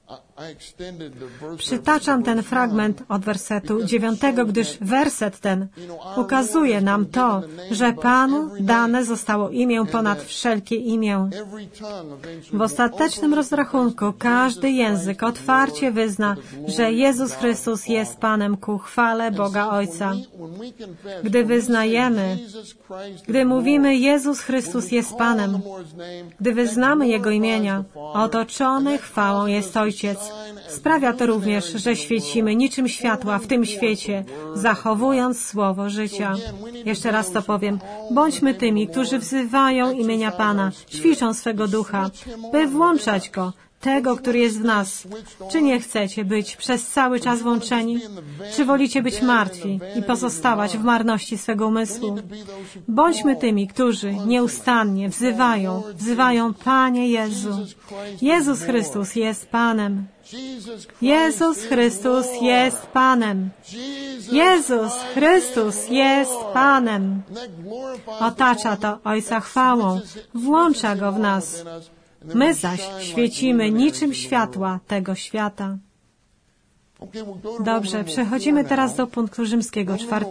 Przytaczam ten fragment od wersetu 9, gdyż werset ten ukazuje nam to, że Panu dane zostało imię ponad wszelkie imię. W ostatecznym rozrachunku każdy język otwarcie wyzna, że Jezus Chrystus jest Panem ku chwale Boga Ojca. Gdy wyznajemy, gdy mówimy Jezus Chrystus jest Panem, gdy wyznamy Jego imienia, otoczony chwałą jest Ojciec. Sprawia to również, że świecimy niczym światła w tym świecie, zachowując słowo życia. Jeszcze raz to powiem. Bądźmy tymi, którzy wzywają imienia Pana, ćwiczą swego ducha, by włączać Go, tego, który jest w nas. Czy nie chcecie być przez cały czas włączeni? Czy wolicie być martwi i pozostawać w marności swego umysłu? Bądźmy tymi, którzy nieustannie wzywają Panie Jezu. Jezus Chrystus jest Panem. Jezus Chrystus jest Panem. Jezus Chrystus jest Panem. Otacza to Ojca chwałą, włącza Go w nas. My zaś świecimy niczym światła tego świata. Dobrze, przechodzimy teraz do punktu rzymskiego 4.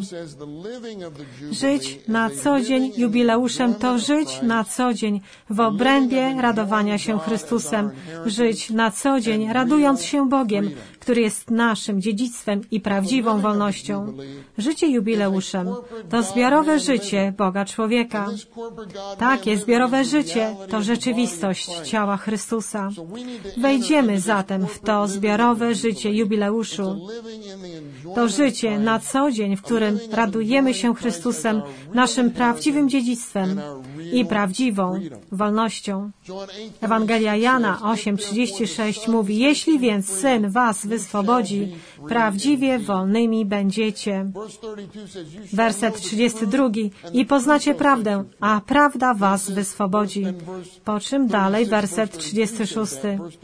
Żyć na co dzień jubileuszem to żyć na co dzień w obrębie radowania się Chrystusem. Żyć na co dzień radując się Bogiem, który jest naszym dziedzictwem i prawdziwą wolnością. Życie jubileuszem to zbiorowe życie Boga człowieka. Takie zbiorowe życie to rzeczywistość ciała Chrystusa. Wejdziemy zatem w to zbiorowe życie jubileuszu. To życie na co dzień, w którym radujemy się Chrystusem, naszym prawdziwym dziedzictwem i prawdziwą wolnością. Ewangelia Jana 8:36 mówi, jeśli więc Syn was wyswobodzi, prawdziwie wolnymi będziecie. Werset 32. I poznacie prawdę, a prawda was wyswobodzi. Po czym dalej werset 36.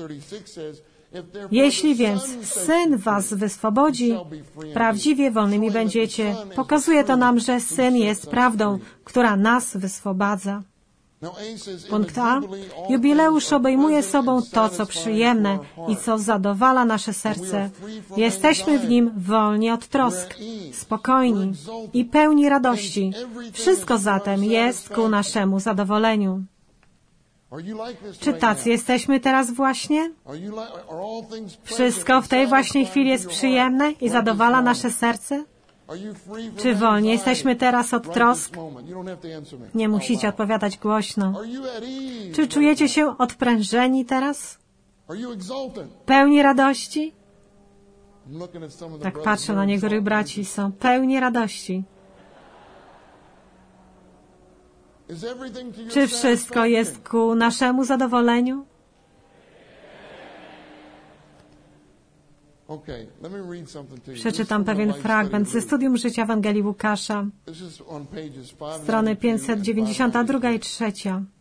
Jeśli więc Syn was wyswobodzi, prawdziwie wolnymi będziecie. Pokazuje to nam, że Syn jest prawdą, która nas wyswobadza. Punkt A. Jubileusz obejmuje sobą to, co przyjemne i co zadowala nasze serce. Jesteśmy w nim wolni od trosk, spokojni i pełni radości. Wszystko zatem jest ku naszemu zadowoleniu. Czy tacy jesteśmy teraz właśnie? Wszystko w tej właśnie chwili jest przyjemne i zadowala nasze serce? Czy wolni jesteśmy teraz od trosk? Nie musicie odpowiadać głośno. Czy czujecie się odprężeni teraz? Pełni radości? Tak patrzę na niektórych braci, są pełni radości. Czy wszystko jest ku naszemu zadowoleniu? Przeczytam pewien fragment ze studium życia Ewangelii Łukasza, strony 592 i 3.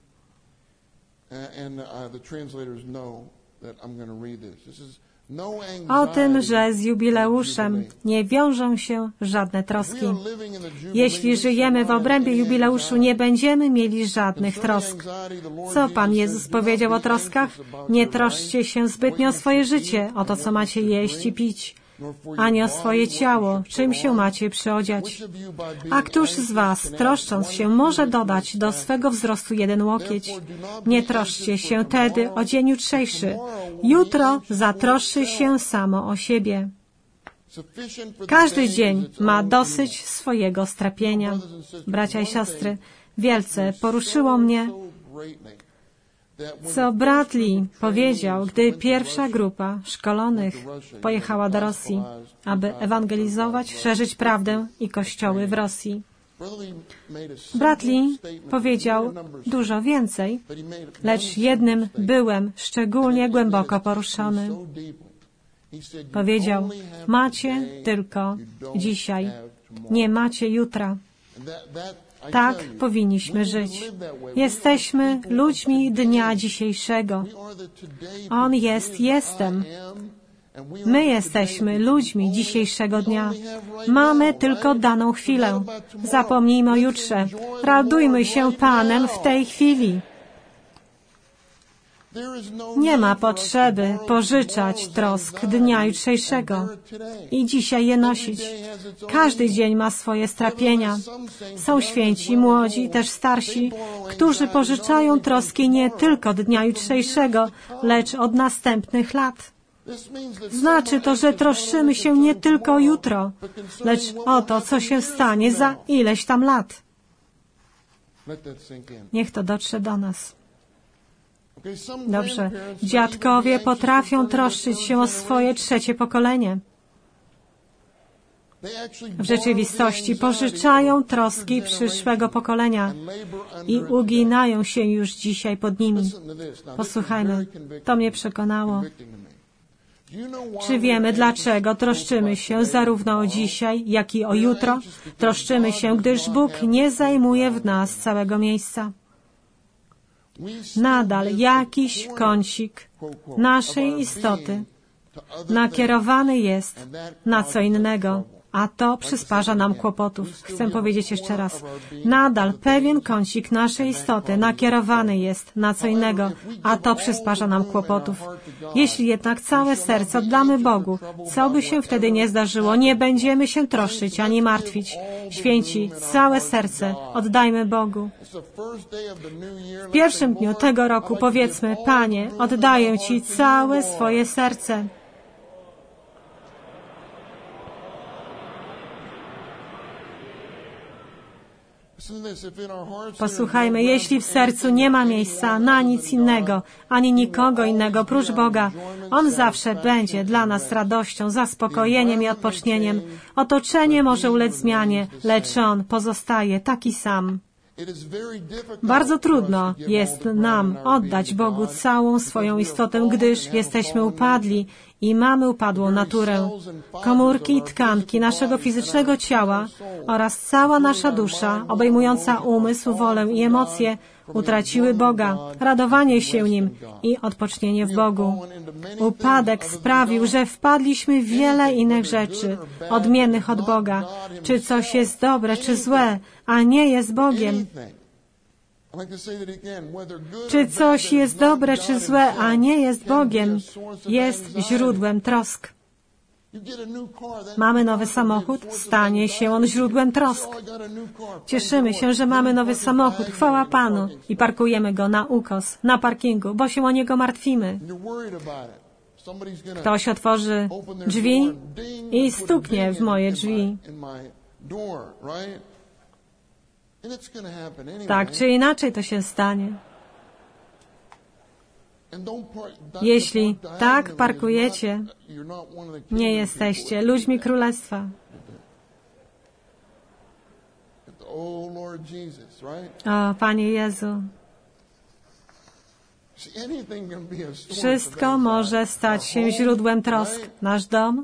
O tym, że z jubileuszem nie wiążą się żadne troski. Jeśli żyjemy w obrębie jubileuszu, nie będziemy mieli żadnych trosk. Co Pan Jezus powiedział o troskach? Nie troszczcie się zbytnio o swoje życie, o to, co macie jeść i pić, ani o swoje ciało, czym się macie przyodziać. A któż z was, troszcząc się, może dodać do swego wzrostu 1 łokieć? Nie troszczcie się tedy o dzień jutrzejszy. Jutro zatroszczy się samo o siebie. Każdy dzień ma dosyć swojego strapienia. Bracia i siostry, wielce poruszyło mnie, co brat Lee powiedział, gdy pierwsza grupa szkolonych pojechała do Rosji, aby ewangelizować, szerzyć prawdę i kościoły w Rosji. Brat Lee powiedział dużo więcej, lecz jednym byłem szczególnie głęboko poruszony. Powiedział, macie tylko dzisiaj, nie macie jutra. Tak powinniśmy żyć. Jesteśmy ludźmi dnia dzisiejszego. On jest, jestem. My jesteśmy ludźmi dzisiejszego dnia. Mamy tylko daną chwilę. Zapomnijmy o jutrze. Radujmy się Panem w tej chwili. Nie ma potrzeby pożyczać trosk dnia jutrzejszego i dzisiaj je nosić. Każdy dzień ma swoje strapienia. Są święci, młodzi i też starsi, którzy pożyczają troski nie tylko dnia jutrzejszego, lecz od następnych lat. Znaczy to, że troszczymy się nie tylko o jutro, lecz o to, co się stanie za ileś tam lat. Niech to dotrze do nas. Dobrze. Dziadkowie potrafią troszczyć się o swoje trzecie pokolenie. W rzeczywistości pożyczają troski przyszłego pokolenia i uginają się już dzisiaj pod nimi. Posłuchajmy. To mnie przekonało. Czy wiemy, dlaczego troszczymy się zarówno o dzisiaj, jak i o jutro? Troszczymy się, gdyż Bóg nie zajmuje w nas całego miejsca. Nadal jakiś kącik naszej istoty nakierowany jest na co innego, a to przysparza nam kłopotów. Chcę powiedzieć jeszcze raz. Nadal pewien kącik naszej istoty nakierowany jest na co innego, a to przysparza nam kłopotów. Jeśli jednak całe serce oddamy Bogu, co by się wtedy nie zdarzyło, nie będziemy się troszczyć ani martwić. Święci, całe serce oddajmy Bogu. W pierwszym dniu tego roku powiedzmy, Panie, oddaję Ci całe swoje serce. Posłuchajmy, jeśli w sercu nie ma miejsca na nic innego, ani nikogo innego prócz Boga, On zawsze będzie dla nas radością, zaspokojeniem i odpocznieniem. Otoczenie może ulec zmianie, lecz On pozostaje taki sam. Bardzo trudno jest nam oddać Bogu całą swoją istotę, gdyż jesteśmy upadli i mamy upadłą naturę. Komórki i tkanki naszego fizycznego ciała oraz cała nasza dusza, obejmująca umysł, wolę i emocje, utraciły Boga, radowanie się Nim i odpocznienie w Bogu. Upadek sprawił, że wpadliśmy w wiele innych rzeczy, odmiennych od Boga. Czy coś jest dobre, czy złe, a nie jest Bogiem. Czy coś jest dobre, czy złe, a nie jest Bogiem, jest źródłem trosk. Mamy nowy samochód, stanie się on źródłem trosk. Cieszymy się, że mamy nowy samochód, chwała Panu, i parkujemy go na ukos, na parkingu, bo się o niego martwimy. Ktoś otworzy drzwi i stuknie w moje drzwi. Tak czy inaczej to się stanie. Jeśli tak parkujecie, nie jesteście ludźmi Królestwa. O, Panie Jezu. Wszystko może stać się źródłem trosk. Nasz dom?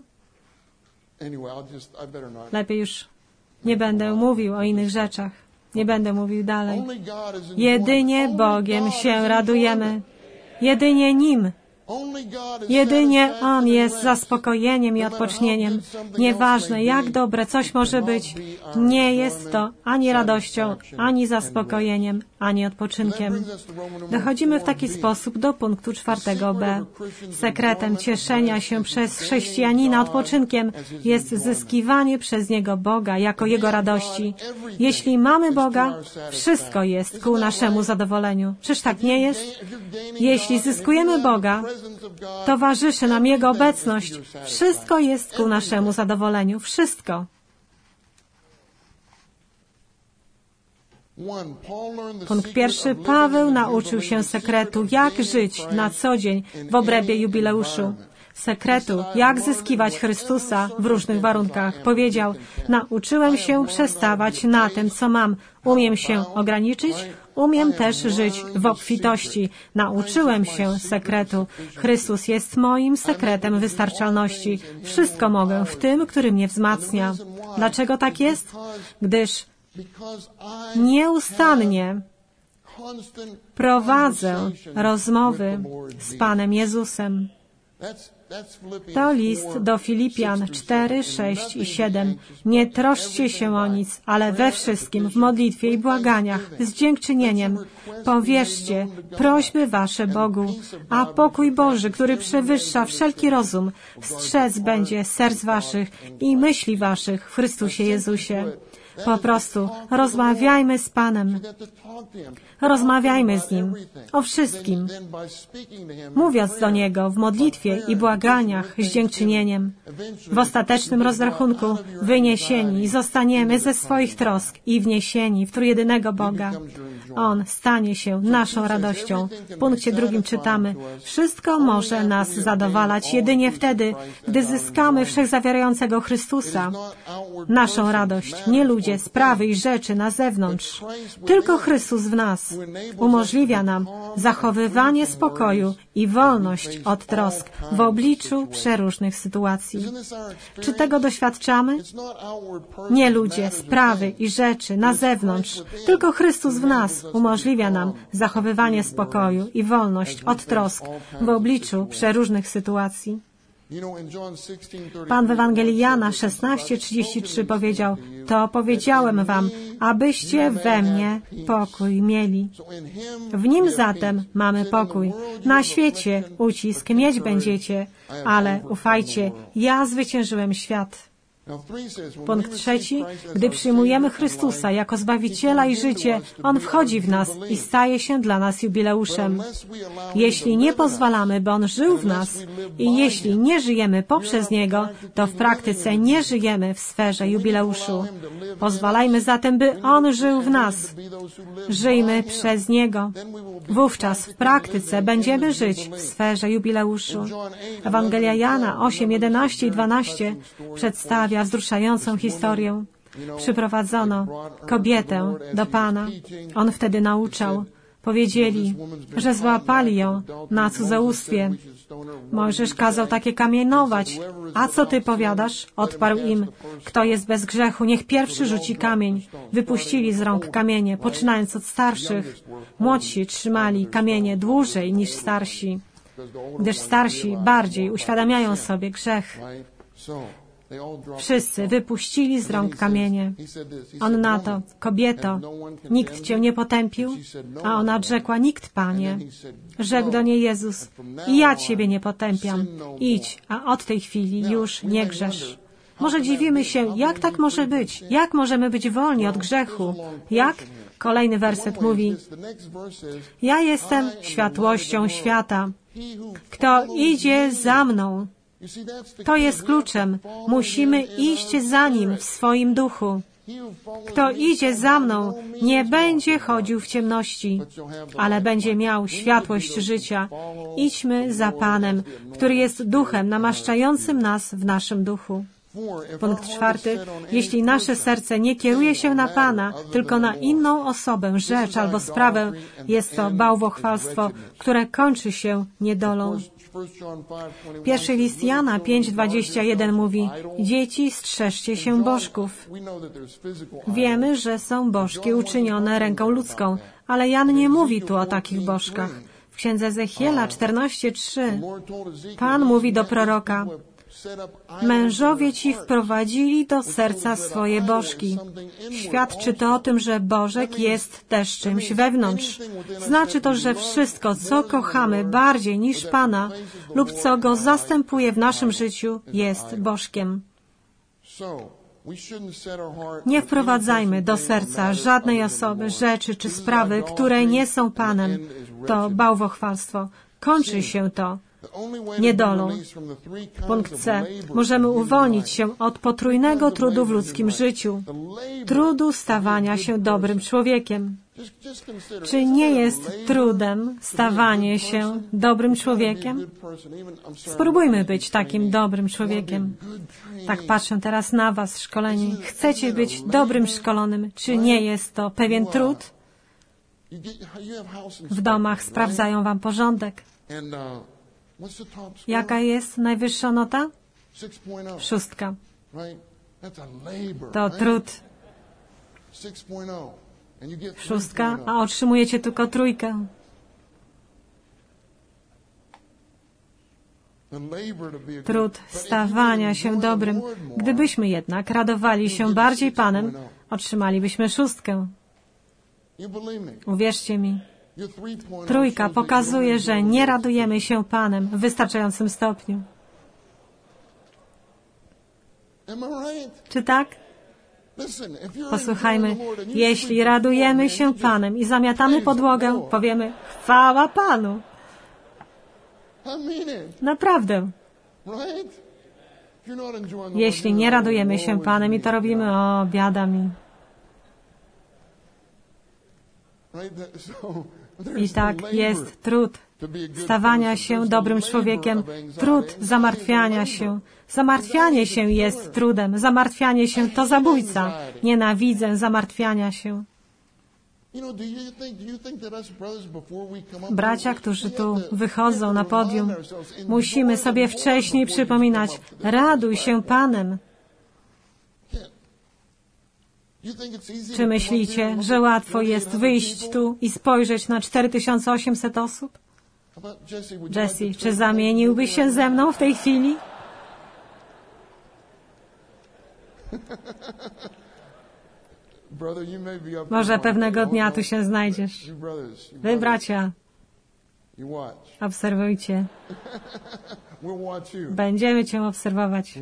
Lepiej już nie będę mówił o innych rzeczach. Nie będę mówił dalej. Jedynie Bogiem się radujemy. Jedynie Nim. Jedynie On jest zaspokojeniem i odpocznieniem. Nieważne, jak dobre coś może być, nie jest to ani radością, ani zaspokojeniem, ani odpoczynkiem. Dochodzimy w taki sposób do punktu 4b. Sekretem cieszenia się przez chrześcijanina odpoczynkiem jest zyskiwanie przez niego Boga jako Jego radości. Jeśli mamy Boga, wszystko jest ku naszemu zadowoleniu. Czyż tak nie jest? Jeśli zyskujemy Boga, towarzyszy nam Jego obecność, wszystko jest ku naszemu zadowoleniu. Wszystko. Punkt pierwszy. Paweł nauczył się sekretu, jak żyć na co dzień w obrębie jubileuszu. Sekretu, jak zyskiwać Chrystusa w różnych warunkach. Powiedział, nauczyłem się przestawać na tym, co mam. Umiem się ograniczyć, umiem też żyć w obfitości. Nauczyłem się sekretu. Chrystus jest moim sekretem wystarczalności. Wszystko mogę w tym, który mnie wzmacnia. Dlaczego tak jest? Gdyż nieustannie prowadzę rozmowy z Panem Jezusem. To list do Filipian 4, 6 i 7. Nie troszczcie się o nic, ale we wszystkim, w modlitwie i błaganiach, z dziękczynieniem, powierzcie prośby wasze Bogu, a pokój Boży, który przewyższa wszelki rozum, strzec będzie serc waszych i myśli waszych w Chrystusie Jezusie. Po prostu rozmawiajmy z Panem. Rozmawiajmy z Nim o wszystkim, mówiąc do Niego w modlitwie i błaganiach z dziękczynieniem. W ostatecznym rozrachunku wyniesieni zostaniemy ze swoich trosk i wniesieni w trójjedynego Boga. On stanie się naszą radością. W punkcie 2 czytamy, wszystko może nas zadowalać jedynie wtedy, gdy zyskamy wszechzawierającego Chrystusa. Naszą radość, nie ludzie, sprawy i rzeczy na zewnątrz. Tylko Chrystus w nas umożliwia nam zachowywanie spokoju i wolność od trosk w obliczu przeróżnych sytuacji. Czy tego doświadczamy? Nie ludzie, sprawy i rzeczy na zewnątrz. Tylko Chrystus w nas umożliwia nam zachowywanie spokoju i wolność od trosk w obliczu przeróżnych sytuacji. Pan w Ewangelii Jana 16:33 powiedział, to powiedziałem wam, abyście we mnie pokój mieli. W Nim zatem mamy pokój. Na świecie ucisk mieć będziecie, ale ufajcie, ja zwyciężyłem świat. Punkt 3. Gdy przyjmujemy Chrystusa jako Zbawiciela i życie, On wchodzi w nas i staje się dla nas jubileuszem. Jeśli nie pozwalamy, by On żył w nas i jeśli nie żyjemy poprzez Niego, to w praktyce nie żyjemy w sferze jubileuszu. Pozwalajmy zatem, by On żył w nas. Żyjmy przez Niego. Wówczas w praktyce będziemy żyć w sferze jubileuszu. Ewangelia Jana 8, 11 i 12 przedstawia wzruszającą historię. Przyprowadzono kobietę do Pana. On wtedy nauczał. Powiedzieli, że złapali ją na cudzołóstwie. Mojżesz kazał takie kamienować. A co ty powiadasz? Odparł im. Kto jest bez grzechu, niech pierwszy rzuci kamień. Wypuścili z rąk kamienie, poczynając od starszych. Młodsi trzymali kamienie dłużej niż starsi, gdyż starsi bardziej uświadamiają sobie grzech. Wszyscy wypuścili z rąk kamienie. On na to: kobieto, nikt cię nie potępił? A ona odrzekła: nikt, Panie. Rzekł do niej Jezus: i ja ciebie nie potępiam. Idź, a od tej chwili już nie grzesz. Może dziwimy się, jak tak może być? Jak możemy być wolni od grzechu? Jak? Kolejny werset mówi: ja jestem światłością świata. Kto idzie za mną? To jest kluczem. Musimy iść za Nim w swoim duchu. Kto idzie za mną, nie będzie chodził w ciemności, ale będzie miał światłość życia. Idźmy za Panem, który jest duchem namaszczającym nas w naszym duchu. Punkt 4. Jeśli nasze serce nie kieruje się na Pana, tylko na inną osobę, rzecz albo sprawę, jest to bałwochwalstwo, które kończy się niedolą. Pierwszy list Jana 5:21 mówi: dzieci, strzeżcie się bożków. Wiemy, że są bożki uczynione ręką ludzką, ale Jan nie mówi tu o takich bożkach. W księdze Ezechiela 14:3 Pan mówi do proroka: mężowie ci wprowadzili do serca swoje bożki. Świadczy to o tym, że Bożek jest też czymś wewnątrz. Znaczy to, że wszystko, co kochamy bardziej niż Pana lub co Go zastępuje w naszym życiu, jest bożkiem. Nie wprowadzajmy do serca żadnej osoby, rzeczy czy sprawy, które nie są Panem. To bałwochwalstwo. Kończy się to niedolą. Punkt C. Możemy uwolnić się od potrójnego trudu w ludzkim życiu. Trudu stawania się dobrym człowiekiem. Czy nie jest trudem stawanie się dobrym człowiekiem? Spróbujmy być takim dobrym człowiekiem. Tak patrzę teraz na Was, szkoleni. Chcecie być dobrym szkolonym? Czy nie jest to pewien trud? W domach sprawdzają Wam porządek. Jaka jest najwyższa nota? 6. To trud. 6, a otrzymujecie tylko 3. Trud stawania się dobrym. Gdybyśmy jednak radowali się bardziej Panem, otrzymalibyśmy 6. Uwierzcie mi. 3 pokazuje, że nie radujemy się Panem w wystarczającym stopniu. Czy tak? Posłuchajmy, jeśli radujemy się Panem i zamiatamy podłogę, powiemy: chwała Panu. Naprawdę. Jeśli nie radujemy się Panem i to robimy: o, biada mi. I tak jest trud stawania się dobrym człowiekiem, trud zamartwiania się. Zamartwianie się jest trudem. Zamartwianie się to zabójca. Nienawidzę zamartwiania się. Bracia, którzy tu wychodzą na podium, musimy sobie wcześniej przypominać: raduj się Panem. Czy myślicie, że łatwo jest wyjść tu i spojrzeć na 4800 osób? Jesse, czy zamieniłbyś się ze mną w tej chwili? Może pewnego dnia tu się znajdziesz. Wy, bracia, obserwujcie. Będziemy Cię obserwować.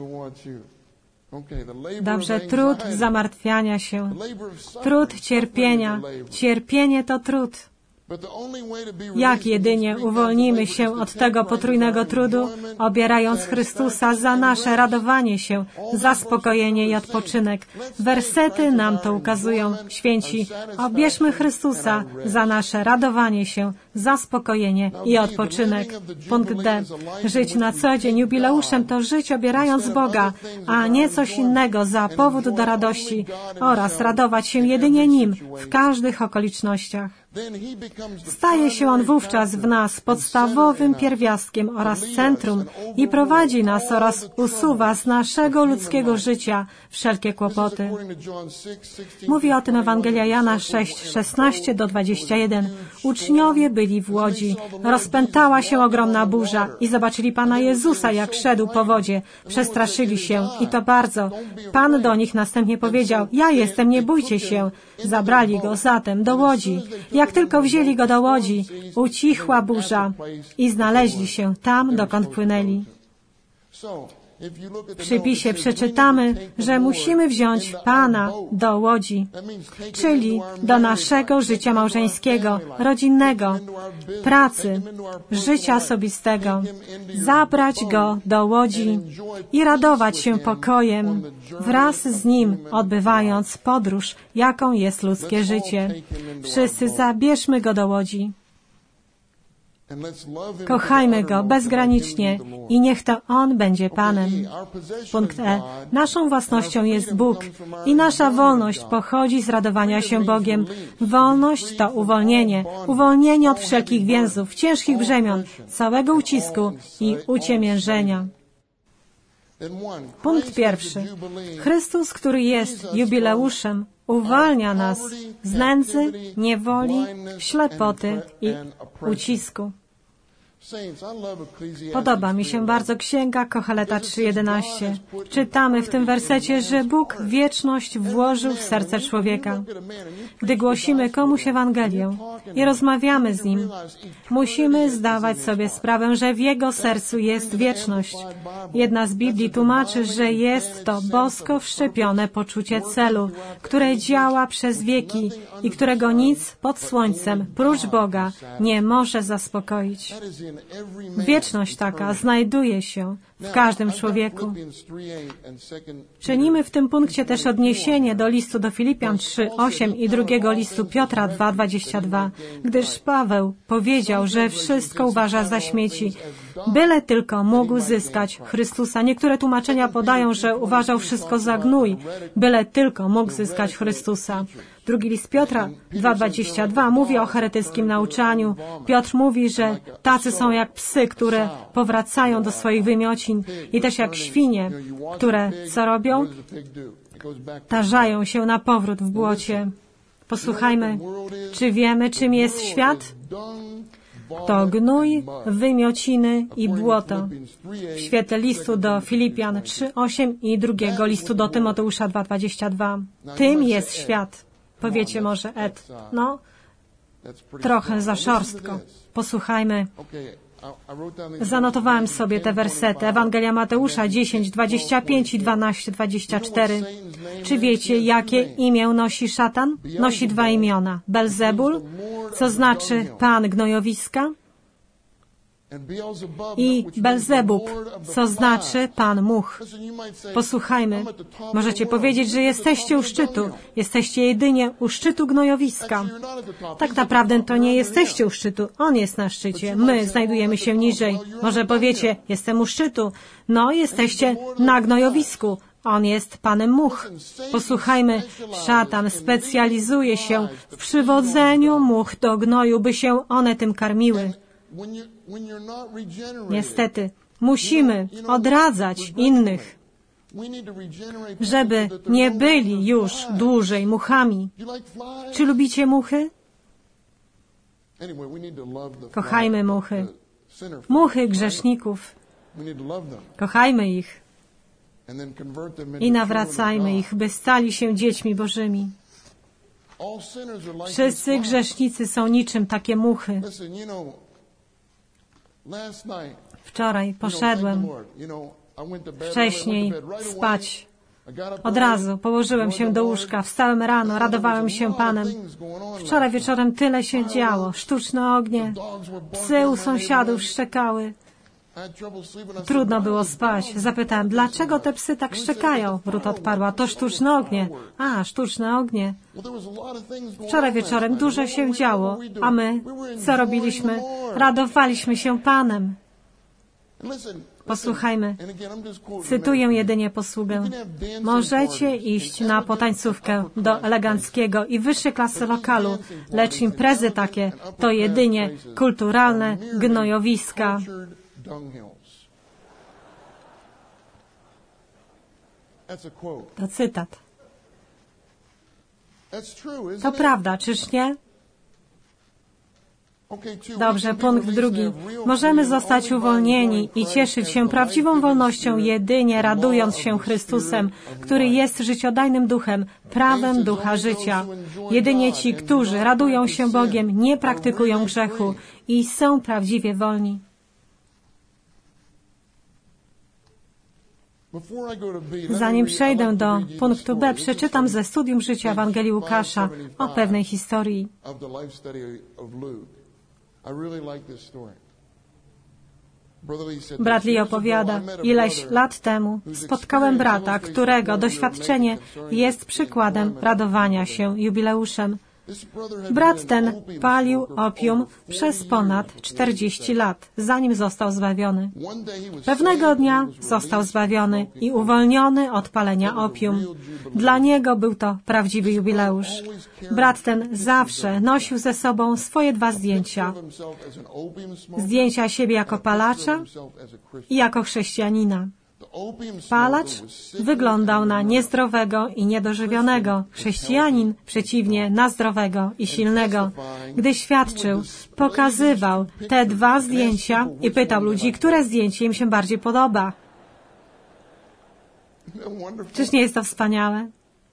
Dobrze, trud zamartwiania się, trud cierpienia. Cierpienie to trud. Jak jedynie uwolnimy się od tego potrójnego trudu, obierając Chrystusa za nasze radowanie się, zaspokojenie i odpoczynek. Wersety nam to ukazują. Święci, obierzmy Chrystusa za nasze radowanie się, zaspokojenie i odpoczynek. Punkt D. Żyć na co dzień jubileuszem to żyć obierając Boga, a nie coś innego za powód do radości oraz radować się jedynie Nim w każdych okolicznościach. Staje się On wówczas w nas podstawowym pierwiastkiem oraz centrum i prowadzi nas oraz usuwa z naszego ludzkiego życia wszelkie kłopoty. Mówi o tym Ewangelia Jana 6:16-21. Uczniowie byli byli w łodzi, rozpętała się ogromna burza i zobaczyli Pana Jezusa, jak szedł po wodzie. Przestraszyli się i to bardzo. Pan do nich następnie powiedział: ja jestem, nie bójcie się. Zabrali go zatem do łodzi. Jak tylko wzięli go do łodzi, ucichła burza i znaleźli się tam, dokąd płynęli. W przypisie przeczytamy, że musimy wziąć Pana do łodzi, czyli do naszego życia małżeńskiego, rodzinnego, pracy, życia osobistego, zabrać Go do łodzi i radować się pokojem wraz z Nim, odbywając podróż, jaką jest ludzkie życie. Wszyscy zabierzmy Go do łodzi. Kochajmy Go bezgranicznie i niech to On będzie Panem. Punkt E. Naszą własnością jest Bóg i nasza wolność pochodzi z radowania się Bogiem. Wolność to uwolnienie. Uwolnienie od wszelkich więzów, ciężkich brzemion, całego ucisku i uciemiężenia. Punkt pierwszy. Chrystus, który jest jubileuszem, uwalnia nas z nędzy, niewoli, ślepoty i ucisku. Podoba mi się bardzo Księga Kocheleta 3:11. Czytamy w tym wersecie, że Bóg wieczność włożył w serce człowieka. Gdy głosimy komuś Ewangelię i rozmawiamy z nim, musimy zdawać sobie sprawę, że w jego sercu jest wieczność. Jedna z Biblii tłumaczy, że jest to bosko wszczepione poczucie celu, które działa przez wieki i którego nic pod słońcem, prócz Boga, nie może zaspokoić. Wieczność taka znajduje się w każdym człowieku. Czynimy w tym punkcie też odniesienie do listu do Filipian 3:8 i drugiego listu Piotra 2:22, gdyż Paweł powiedział, że wszystko uważa za śmieci, byle tylko mógł zyskać Chrystusa. Niektóre tłumaczenia podają, że uważał wszystko za gnój, byle tylko mógł zyskać Chrystusa. Drugi list Piotra 2:22 mówi o heretyckim nauczaniu. Piotr mówi, że tacy są jak psy, które powracają do swoich wymiocin i też jak świnie, które co robią? Tarzają się na powrót w błocie. Posłuchajmy, czy wiemy, czym jest świat? To gnój, wymiociny i błoto. W świetle listu do Filipian 3:8 i drugiego listu do Tymoteusza 2:22. Tym jest świat. Powiecie może, Ed, no, trochę za szorstko. Posłuchajmy. Zanotowałem sobie te wersety. Ewangelia Mateusza 10:25 i 12:24. Czy wiecie, jakie imię nosi szatan? Nosi dwa imiona. Belzebul, co znaczy pan gnojowiska, i Belzebub, co znaczy pan much. Posłuchajmy. Możecie powiedzieć, że jesteście u szczytu. Jesteście jedynie u szczytu gnojowiska. Tak naprawdę to nie jesteście u szczytu. On jest na szczycie. My znajdujemy się niżej. Może powiecie, jestem u szczytu. No, jesteście na gnojowisku. On jest panem much. Posłuchajmy, szatan specjalizuje się w przywodzeniu much do gnoju, by się one tym karmiły. Niestety, musimy odradzać innych, żeby nie byli już dłużej muchami. Czy lubicie muchy? Kochajmy muchy. Muchy grzeszników. Kochajmy ich i nawracajmy ich, by stali się dziećmi Bożymi. Wszyscy grzesznicy są niczym takie muchy. Wczoraj poszedłem wcześniej spać. Od razu położyłem się do łóżka, wstałem rano, radowałem się Panem. Wczoraj wieczorem tyle się działo. Sztuczne ognie, psy u sąsiadów szczekały. Trudno było spać. Zapytałem, dlaczego te psy tak szczekają? Ruth odparła, to sztuczne ognie. A, sztuczne ognie. Wczoraj wieczorem dużo się działo, a my co robiliśmy? Radowaliśmy się Panem. Posłuchajmy. Cytuję jedynie posługę. Możecie iść na potańcówkę do eleganckiego i wyższej klasy lokalu, lecz imprezy takie to jedynie kulturalne gnojowiska. To cytat. To prawda, czyż nie? Dobrze, punkt drugi. Możemy zostać uwolnieni i cieszyć się prawdziwą wolnością jedynie radując się Chrystusem, który jest życiodajnym duchem, prawem ducha życia. Jedynie ci, którzy radują się Bogiem, nie praktykują grzechu i są prawdziwie wolni. Zanim przejdę do punktu B, przeczytam ze studium życia Ewangelii Łukasza o pewnej historii. Brat Lee opowiada, ileś lat temu spotkałem brata, którego doświadczenie jest przykładem radowania się jubileuszem. Brat ten palił opium przez ponad 40 lat, zanim został zbawiony. Pewnego dnia został zbawiony i uwolniony od palenia opium. Dla niego był to prawdziwy jubileusz. Brat ten zawsze nosił ze sobą swoje 2 zdjęcia. Zdjęcia siebie jako palacza i jako chrześcijanina. Palacz wyglądał na niezdrowego i niedożywionego. Chrześcijanin przeciwnie na zdrowego i silnego. Gdy świadczył, pokazywał te 2 zdjęcia i pytał ludzi, które zdjęcie im się bardziej podoba. Czyż nie jest to wspaniałe?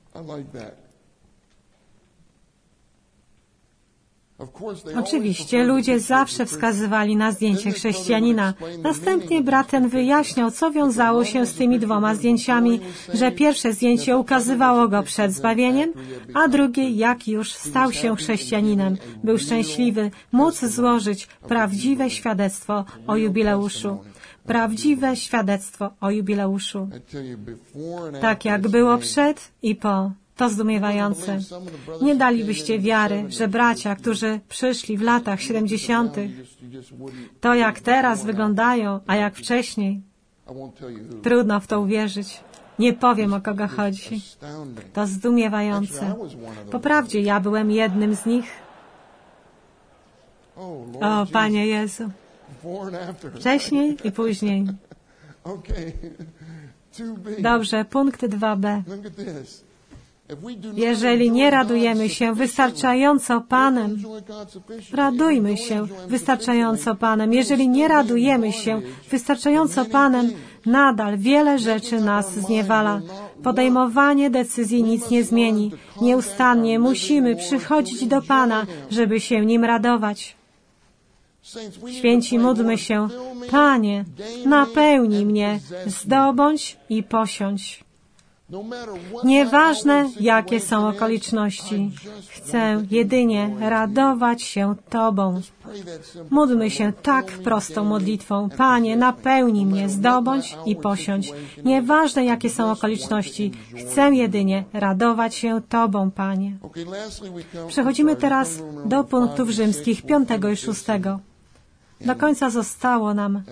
Oczywiście ludzie zawsze wskazywali na zdjęcie chrześcijanina. Następnie brat ten wyjaśniał, co wiązało się z tymi 2 zdjęciami, że pierwsze zdjęcie ukazywało go przed zbawieniem, a drugie, jak już stał się chrześcijaninem. Był szczęśliwy móc złożyć prawdziwe świadectwo o jubileuszu. Prawdziwe świadectwo o jubileuszu. Tak jak było przed i po. To zdumiewające. Nie dalibyście wiary, że bracia, którzy przyszli w latach 70., to jak teraz wyglądają, a jak wcześniej. Trudno w to uwierzyć. Nie powiem, o kogo chodzi. To zdumiewające. Poprawdzie ja byłem jednym z nich. O, Panie Jezu. Wcześniej i później. Dobrze, punkt 2b. Jeżeli nie radujemy się wystarczająco Panem, radujmy się wystarczająco Panem. Jeżeli nie radujemy się wystarczająco Panem, nadal wiele rzeczy nas zniewala. Podejmowanie decyzji nic nie zmieni. Nieustannie musimy przychodzić do Pana, żeby się Nim radować. Święci, módlmy się, Panie, napełnij mnie, zdobądź i posiądź. Nieważne, jakie są okoliczności, chcę jedynie radować się Tobą. Módlmy się tak prostą modlitwą. Panie, napełnij mnie, zdobądź i posiądź. Nieważne, jakie są okoliczności, chcę jedynie radować się Tobą, Panie. Przechodzimy teraz do punktów rzymskich 5 i 6. Do końca zostało nam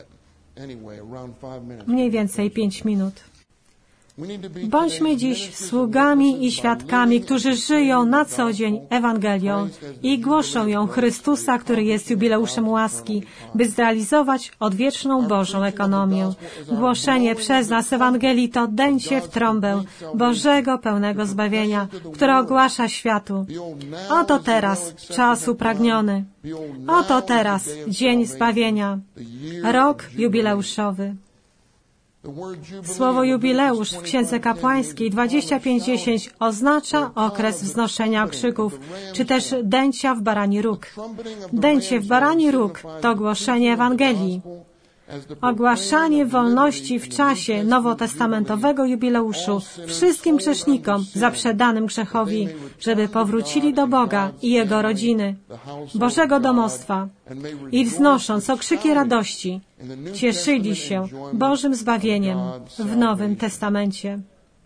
mniej więcej 5 minut. Bądźmy dziś sługami i świadkami, którzy żyją na co dzień Ewangelią i głoszą ją Chrystusa, który jest jubileuszem łaski, by zrealizować odwieczną Bożą ekonomię. Głoszenie przez nas Ewangelii to dęcie w trąbę Bożego pełnego zbawienia, które ogłasza światu. Oto teraz czas upragniony. Oto teraz dzień zbawienia. Rok jubileuszowy. Słowo jubileusz w Księdze Kapłańskiej 25:10 oznacza okres wznoszenia okrzyków, czy też dęcia w barani róg. Dęcie w barani róg to głoszenie Ewangelii. Ogłaszanie wolności w czasie nowotestamentowego jubileuszu wszystkim grzesznikom zaprzedanym grzechowi, żeby powrócili do Boga i Jego rodziny, Bożego domostwa i wznosząc okrzyki radości, cieszyli się Bożym zbawieniem w Nowym Testamencie.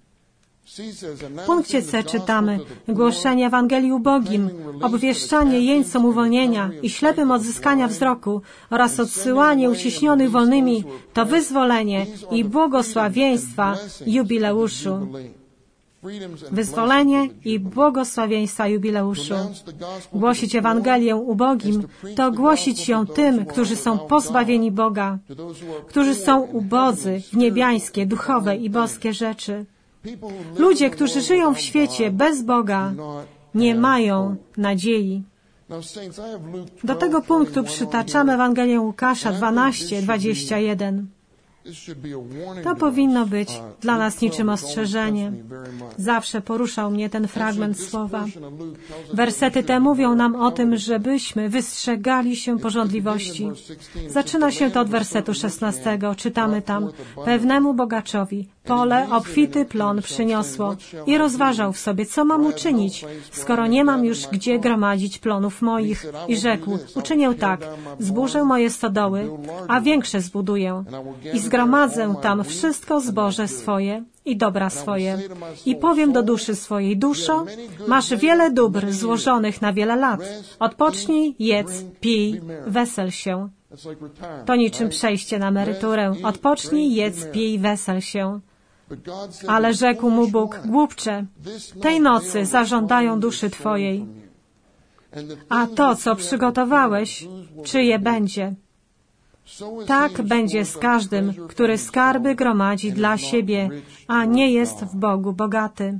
W punkcie C czytamy głoszenie Ewangelii ubogim, obwieszczanie jeńcom uwolnienia i ślepym odzyskania wzroku oraz odsyłanie uciśnionych wolnymi to wyzwolenie i błogosławieństwa jubileuszu. Wyzwolenie i błogosławieństwa jubileuszu. Głosić Ewangelię ubogim to głosić ją tym, którzy są pozbawieni Boga, którzy są ubodzy w niebiańskie, duchowe i boskie rzeczy. Ludzie, którzy żyją w świecie bez Boga, nie mają nadziei. Do tego punktu przytaczamy Ewangelię Łukasza 12:21. To powinno być dla nas niczym ostrzeżenie. Zawsze poruszał mnie ten fragment słowa. Wersety te mówią nam o tym, żebyśmy wystrzegali się pożądliwości. Zaczyna się to od wersetu 16. Czytamy tam: Pewnemu bogaczowi pole obfity plon przyniosło i rozważał w sobie, co mam uczynić, skoro nie mam już gdzie gromadzić plonów moich. I rzekł: uczynię tak, zburzę moje stodoły, a większe zbuduję i zgromadzę tam wszystko zboże swoje i dobra swoje. I powiem do duszy swojej: duszo, masz wiele dóbr złożonych na wiele lat. Odpocznij, jedz, pij, wesel się. To niczym przejście na emeryturę. Odpocznij, jedz, pij, wesel się. Ale rzekł mu Bóg: głupcze, tej nocy zażądają duszy twojej. A to, co przygotowałeś, czyje będzie? Tak będzie z każdym, który skarby gromadzi dla siebie, a nie jest w Bogu bogaty.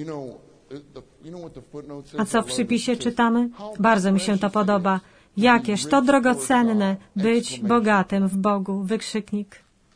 A co w przypisie czytamy? Bardzo mi się to podoba. Jakież to drogocenne być bogatym w Bogu! Wykrzyknik.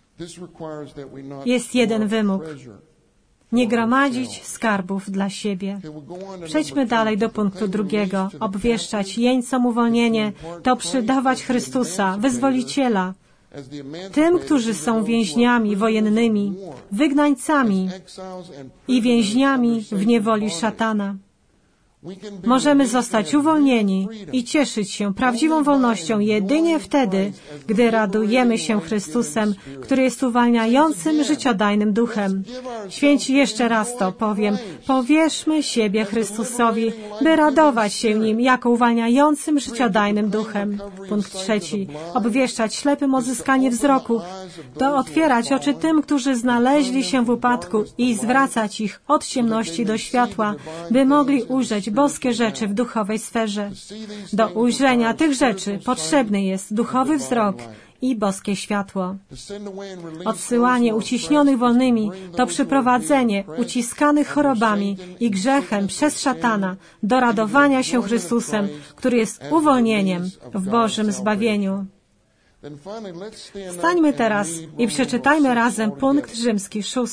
Jest jeden wymóg. Nie gromadzić skarbów dla siebie. Przejdźmy dalej do punktu 2. Obwieszczać jeńcom uwolnienie to przydawać Chrystusa, Wyzwoliciela, tym, którzy są więźniami wojennymi, wygnańcami i więźniami w niewoli szatana. Możemy zostać uwolnieni i cieszyć się prawdziwą wolnością jedynie wtedy, gdy radujemy się Chrystusem, który jest uwalniającym, życiodajnym duchem. Święci, jeszcze raz to powiem, powierzmy siebie Chrystusowi, by radować się Nim jako uwalniającym, życiodajnym duchem. Punkt 3. Obwieszczać ślepym uzyskanie wzroku, to otwierać oczy tym, którzy znaleźli się w upadku i zwracać ich od ciemności do światła, by mogli ujrzeć boskie rzeczy w duchowej sferze. Do ujrzenia tych rzeczy potrzebny jest duchowy wzrok i boskie światło. Odsyłanie uciśnionych wolnymi to przyprowadzenie uciskanych chorobami i grzechem przez szatana do radowania się Chrystusem, który jest uwolnieniem w Bożym zbawieniu. Stańmy teraz i przeczytajmy razem punkt rzymski 6.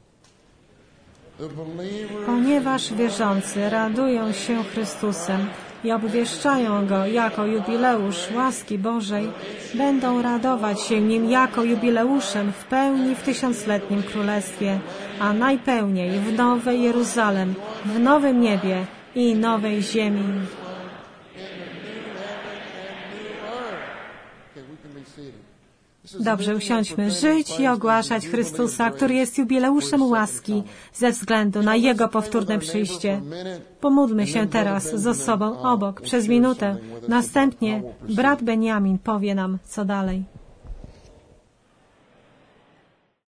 Ponieważ wierzący radują się Chrystusem i obwieszczają Go jako jubileusz łaski Bożej, będą radować się Nim jako jubileuszem w pełni w 1000-letnim Królestwie, a najpełniej w Nowej Jeruzalem, w nowym niebie i nowej ziemi. Dobrze, usiądźmy. Żyć i ogłaszać Chrystusa, który jest jubileuszem łaski ze względu na Jego powtórne przyjście. Pomódlmy się teraz z osobą obok przez minutę. Następnie brat Beniamin powie nam, co dalej.